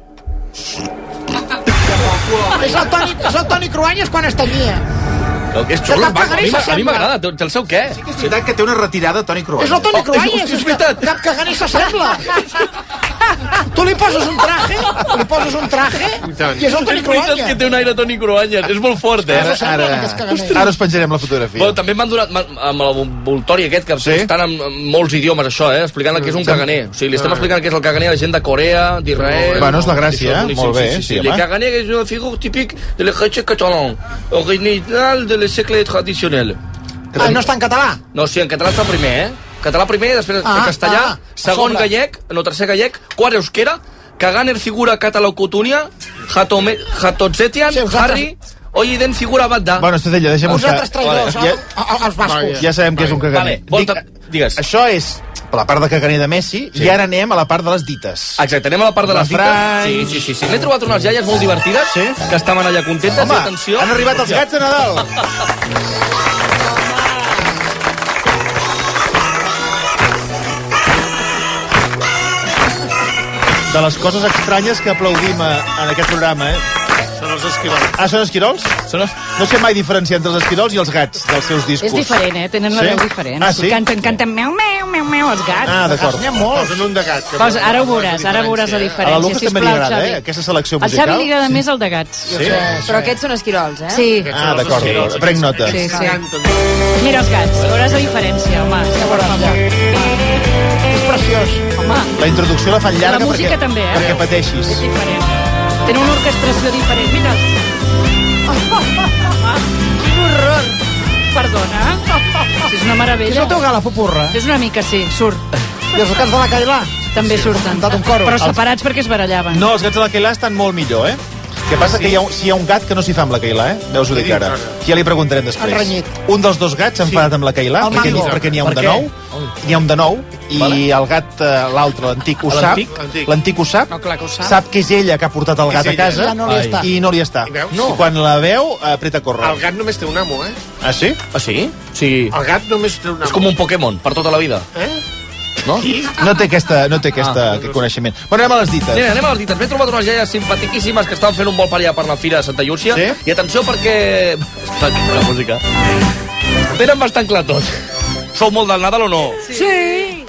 és, el Toni, és el Toni Cruanyes quan es tenyia. No, que és Que xulo, cap va, a mi caganissa m'a- a mi sembla. m'agrada, té té el seu què? És veritat que té una retirada Toni Cruanyes. És el Toni Oh, Cruanyes. és- és veritat. Cap caganissa sembla. Tu li poses un traje, li poses un traje, i és el Toni És veritat que Cruanyes. té un aire Toni Cruanyes, és molt fort, eh? Ara, sembla ara, que és caganer. ara us penjarem la fotografia. Bueno, també m'han donat m'han- amb l'envoltori aquest, que Sí? estan en, en molts idiomes, això, eh? Explicant que és un caganer. O sigui, li estem explicant que és el caganer a la gent de Corea, d'Israel... Bueno, és la gràcia, Això és eh? boníssim, Molt bé, sí, sí, sí, sí. home. Le caganer és una figura típic de l'exèrcit català, original de l'segle tradicional. Ah, no està en català? No, sí, en català està primer, eh? Català primer, després Ah, en castellà, ah, segon a sobre. gallec, no, tercer gallec, quart euskera, caganer figura catalaucotunia, jatotzetian, Sí, vosaltres- Harry, oiden figura badda. Bueno, Estadella, deixem-ho Els altres traïdors, Ja, el- els bascos. ja sabem que és un caganer. Vale, volta, digues. Això és per la part de caganer de Messi, Sí. i ara anem a la part de les dites. Exacte, anem a la part de les dites. Refranys. Sí, sí, sí, sí. M'he trobat unes iaies molt divertides, Sí? que estaven allà contentes, Home, i atenció... han arribat els gats de Nadal. De les coses estranyes que aplaudim a, en aquest programa, eh? Són els esquirols. Ah, són esquirols? Són els... No sé mai diferenciar entre els esquirols i els gats dels seus discos. És diferent, eh? Tenen la Sí? veu diferent. Ah, sí? Canten, canten meu, meu, meu, meu, els gats. Ah, d'acord. N'hi ha molts. Posen un de gat. que Posa, no- ara ho no veuràs, fa ara veuràs la diferència, eh? A diferència. la Lucas també li Sisplau, agrada, Xavi. eh? Aquesta selecció Al musical. Xavi li agrada més el de gats. Sí? Però aquests són esquirols, eh? Sí. Ah, d'acord, d'acord. Prenc nota. Sí, sí. Canten. Mira els gats, veuràs la diferència, home. Per favor. És preciós. Home, La introducció la fan llarga La música perquè, també, eh? perquè pateixis. és diferent. Tenen una orquestració diferent. Mira'ls. Quin horror. Perdona. Si és una És meravella. el teu gat, la pupurra. És una mica, sí, surt. I els gats de la Cailà. També surten. Cantat un coro. Però separats perquè es barallaven. No, els gats de la Cailà estan molt millor, eh? El que passa que hi ha, un- si hi ha un gat que no s'hi fa amb la Cailà, eh? Veus-ho dic ara. Ja li preguntarem després. Han renyit. Un dels dos gats s'ha enfadat amb la Cailà, El perquè, Mango. perquè n'hi ha un Per de què? nou, n'hi ha un de nou, i Vale. el gat, eh, l'altre, l'antic, ho sap, L'antic? l'antic ho sap, No, clar que ho sap. sap que és ella que ha portat el gat És a ella. casa, Ja no li Ai. està. i no li està. I veus? I quan la veu, apreta a córrer. El gat només té un amo, eh? Ah, sí? Ah, sí? Sí. El gat només té un amo. És com un Pokémon, per tota la vida. Eh? No? No té, aquesta, no té aquesta, Ah. aquest coneixement. Bueno, anem a les dites. Anem, anem a les dites. M'he trobat unes iaies simpatiquíssimes que estan fent un vol per allà per la Fira de Santa Llúcia. Sí? I atenció perquè... Està aquí la música. Tenen bastant clar tot. Sou molt del Nadal o no? Sí.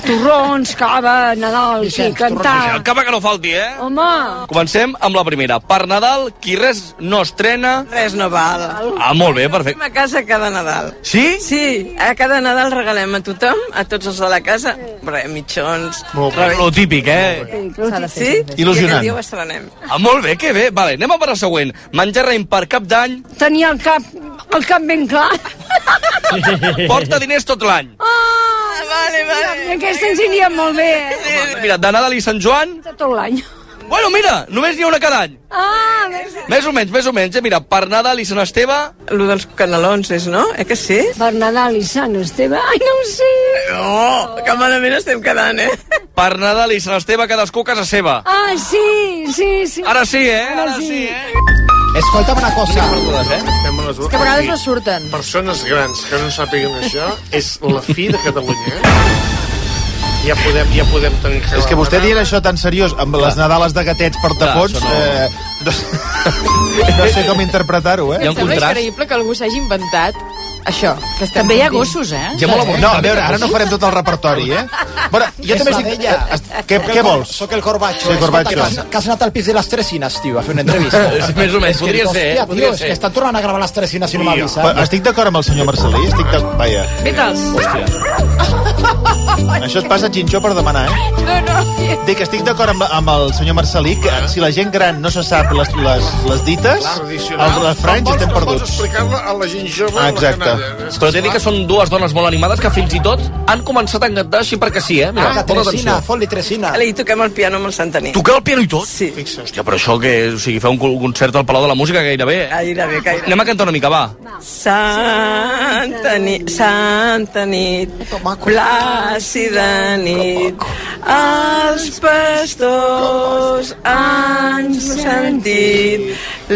Torrons, cava, Nadal, sí, cantar. Cava que no falti, eh? Home. Comencem amb la primera. Per Nadal, qui res no estrena... Res no val. Ah, molt bé, perfecte. Fem a casa cada Nadal. Sí? Sí, a cada Nadal regalem a tothom, a tots els de la casa, res, mitjons... Lo típic, eh? Sí? Il·lusionant. I aquest dia ho estrenem. Ah, molt bé, que bé. Vale, anem a per la següent. Menjar raïm per cap d'any. Tenia el cap, el cap ben clar. Porta diners tot l'any. Ah, vale, vale. I aquesta ens aniria molt bé. Sí. Mira, de Nadal i Sant Joan... Tot l'any. Bueno, mira, només n'hi ha una cada any. Ah, més... Més o menys, més o menys. Eh? Mira, per Nadal i Sant Esteve... Lo dels canelons és, no? Eh que sí? Per Nadal i Sant Esteve... Ai, no ho sé. No, que malament estem quedant, eh? Per Nadal i Sant Esteve cadascú a casa seva. Ah, sí, sí, sí. Ara sí, eh? Ara sí, eh? Escolta'm una cosa. Eh? És que a vegades no surten. Persones grans que no sàpiguen això és la fi de Catalunya. Eh? Ja podem, ja podem tenir... És que vostè dient això tan seriós, amb les Nadales de gatets per tafons, no. Eh, no, no sé com interpretar-ho, eh? Em sembla increïble que algú s'hagi inventat això. Que també hi ha gossos, eh? Ja no, a veure, ara no farem tot el repertori, eh? Bueno, jo també estic... Què, què vols? Soc el Corbacho. Sí, Corbacho. Escolta, que has anat al pis de les Tresines, tio, a fer una entrevista. Més o menys, podria ser, eh? Hòstia, tio, és que estan tornant a gravar les Tresines i no m'ha avisat. Estic d'acord amb el senyor Marcelí, estic de... Vaja. Beatles. Això et passa, Xinxó, per demanar, eh? No, no. Dic, estic d'acord amb, amb el senyor Marcelí que si la gent gran no se sap les, les, les dites, els refranys estem perduts. Pots explicar-la a la gent jove. Ah, exacte. Però t'he dit que són dues dones molt animades que fins i tot han començat a encantar així perquè sí, eh? Mira, ah, Tresina, fot-li Tresina. I toquem el piano amb el Santení. Toqueu el piano i tot? Sí. Hòstia, però això que... O sigui, feu un concert al Palau de la Música gairebé. Gairebé, gairebé. Anem a cantar una mica, va. Santa nit, santa nit, plàcida nit, els pastors han sentit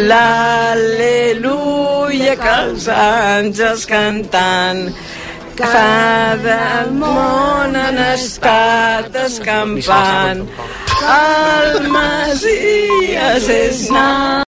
l'al·leluia que els àngels cantant cada món han estat escampant el Messies és nat.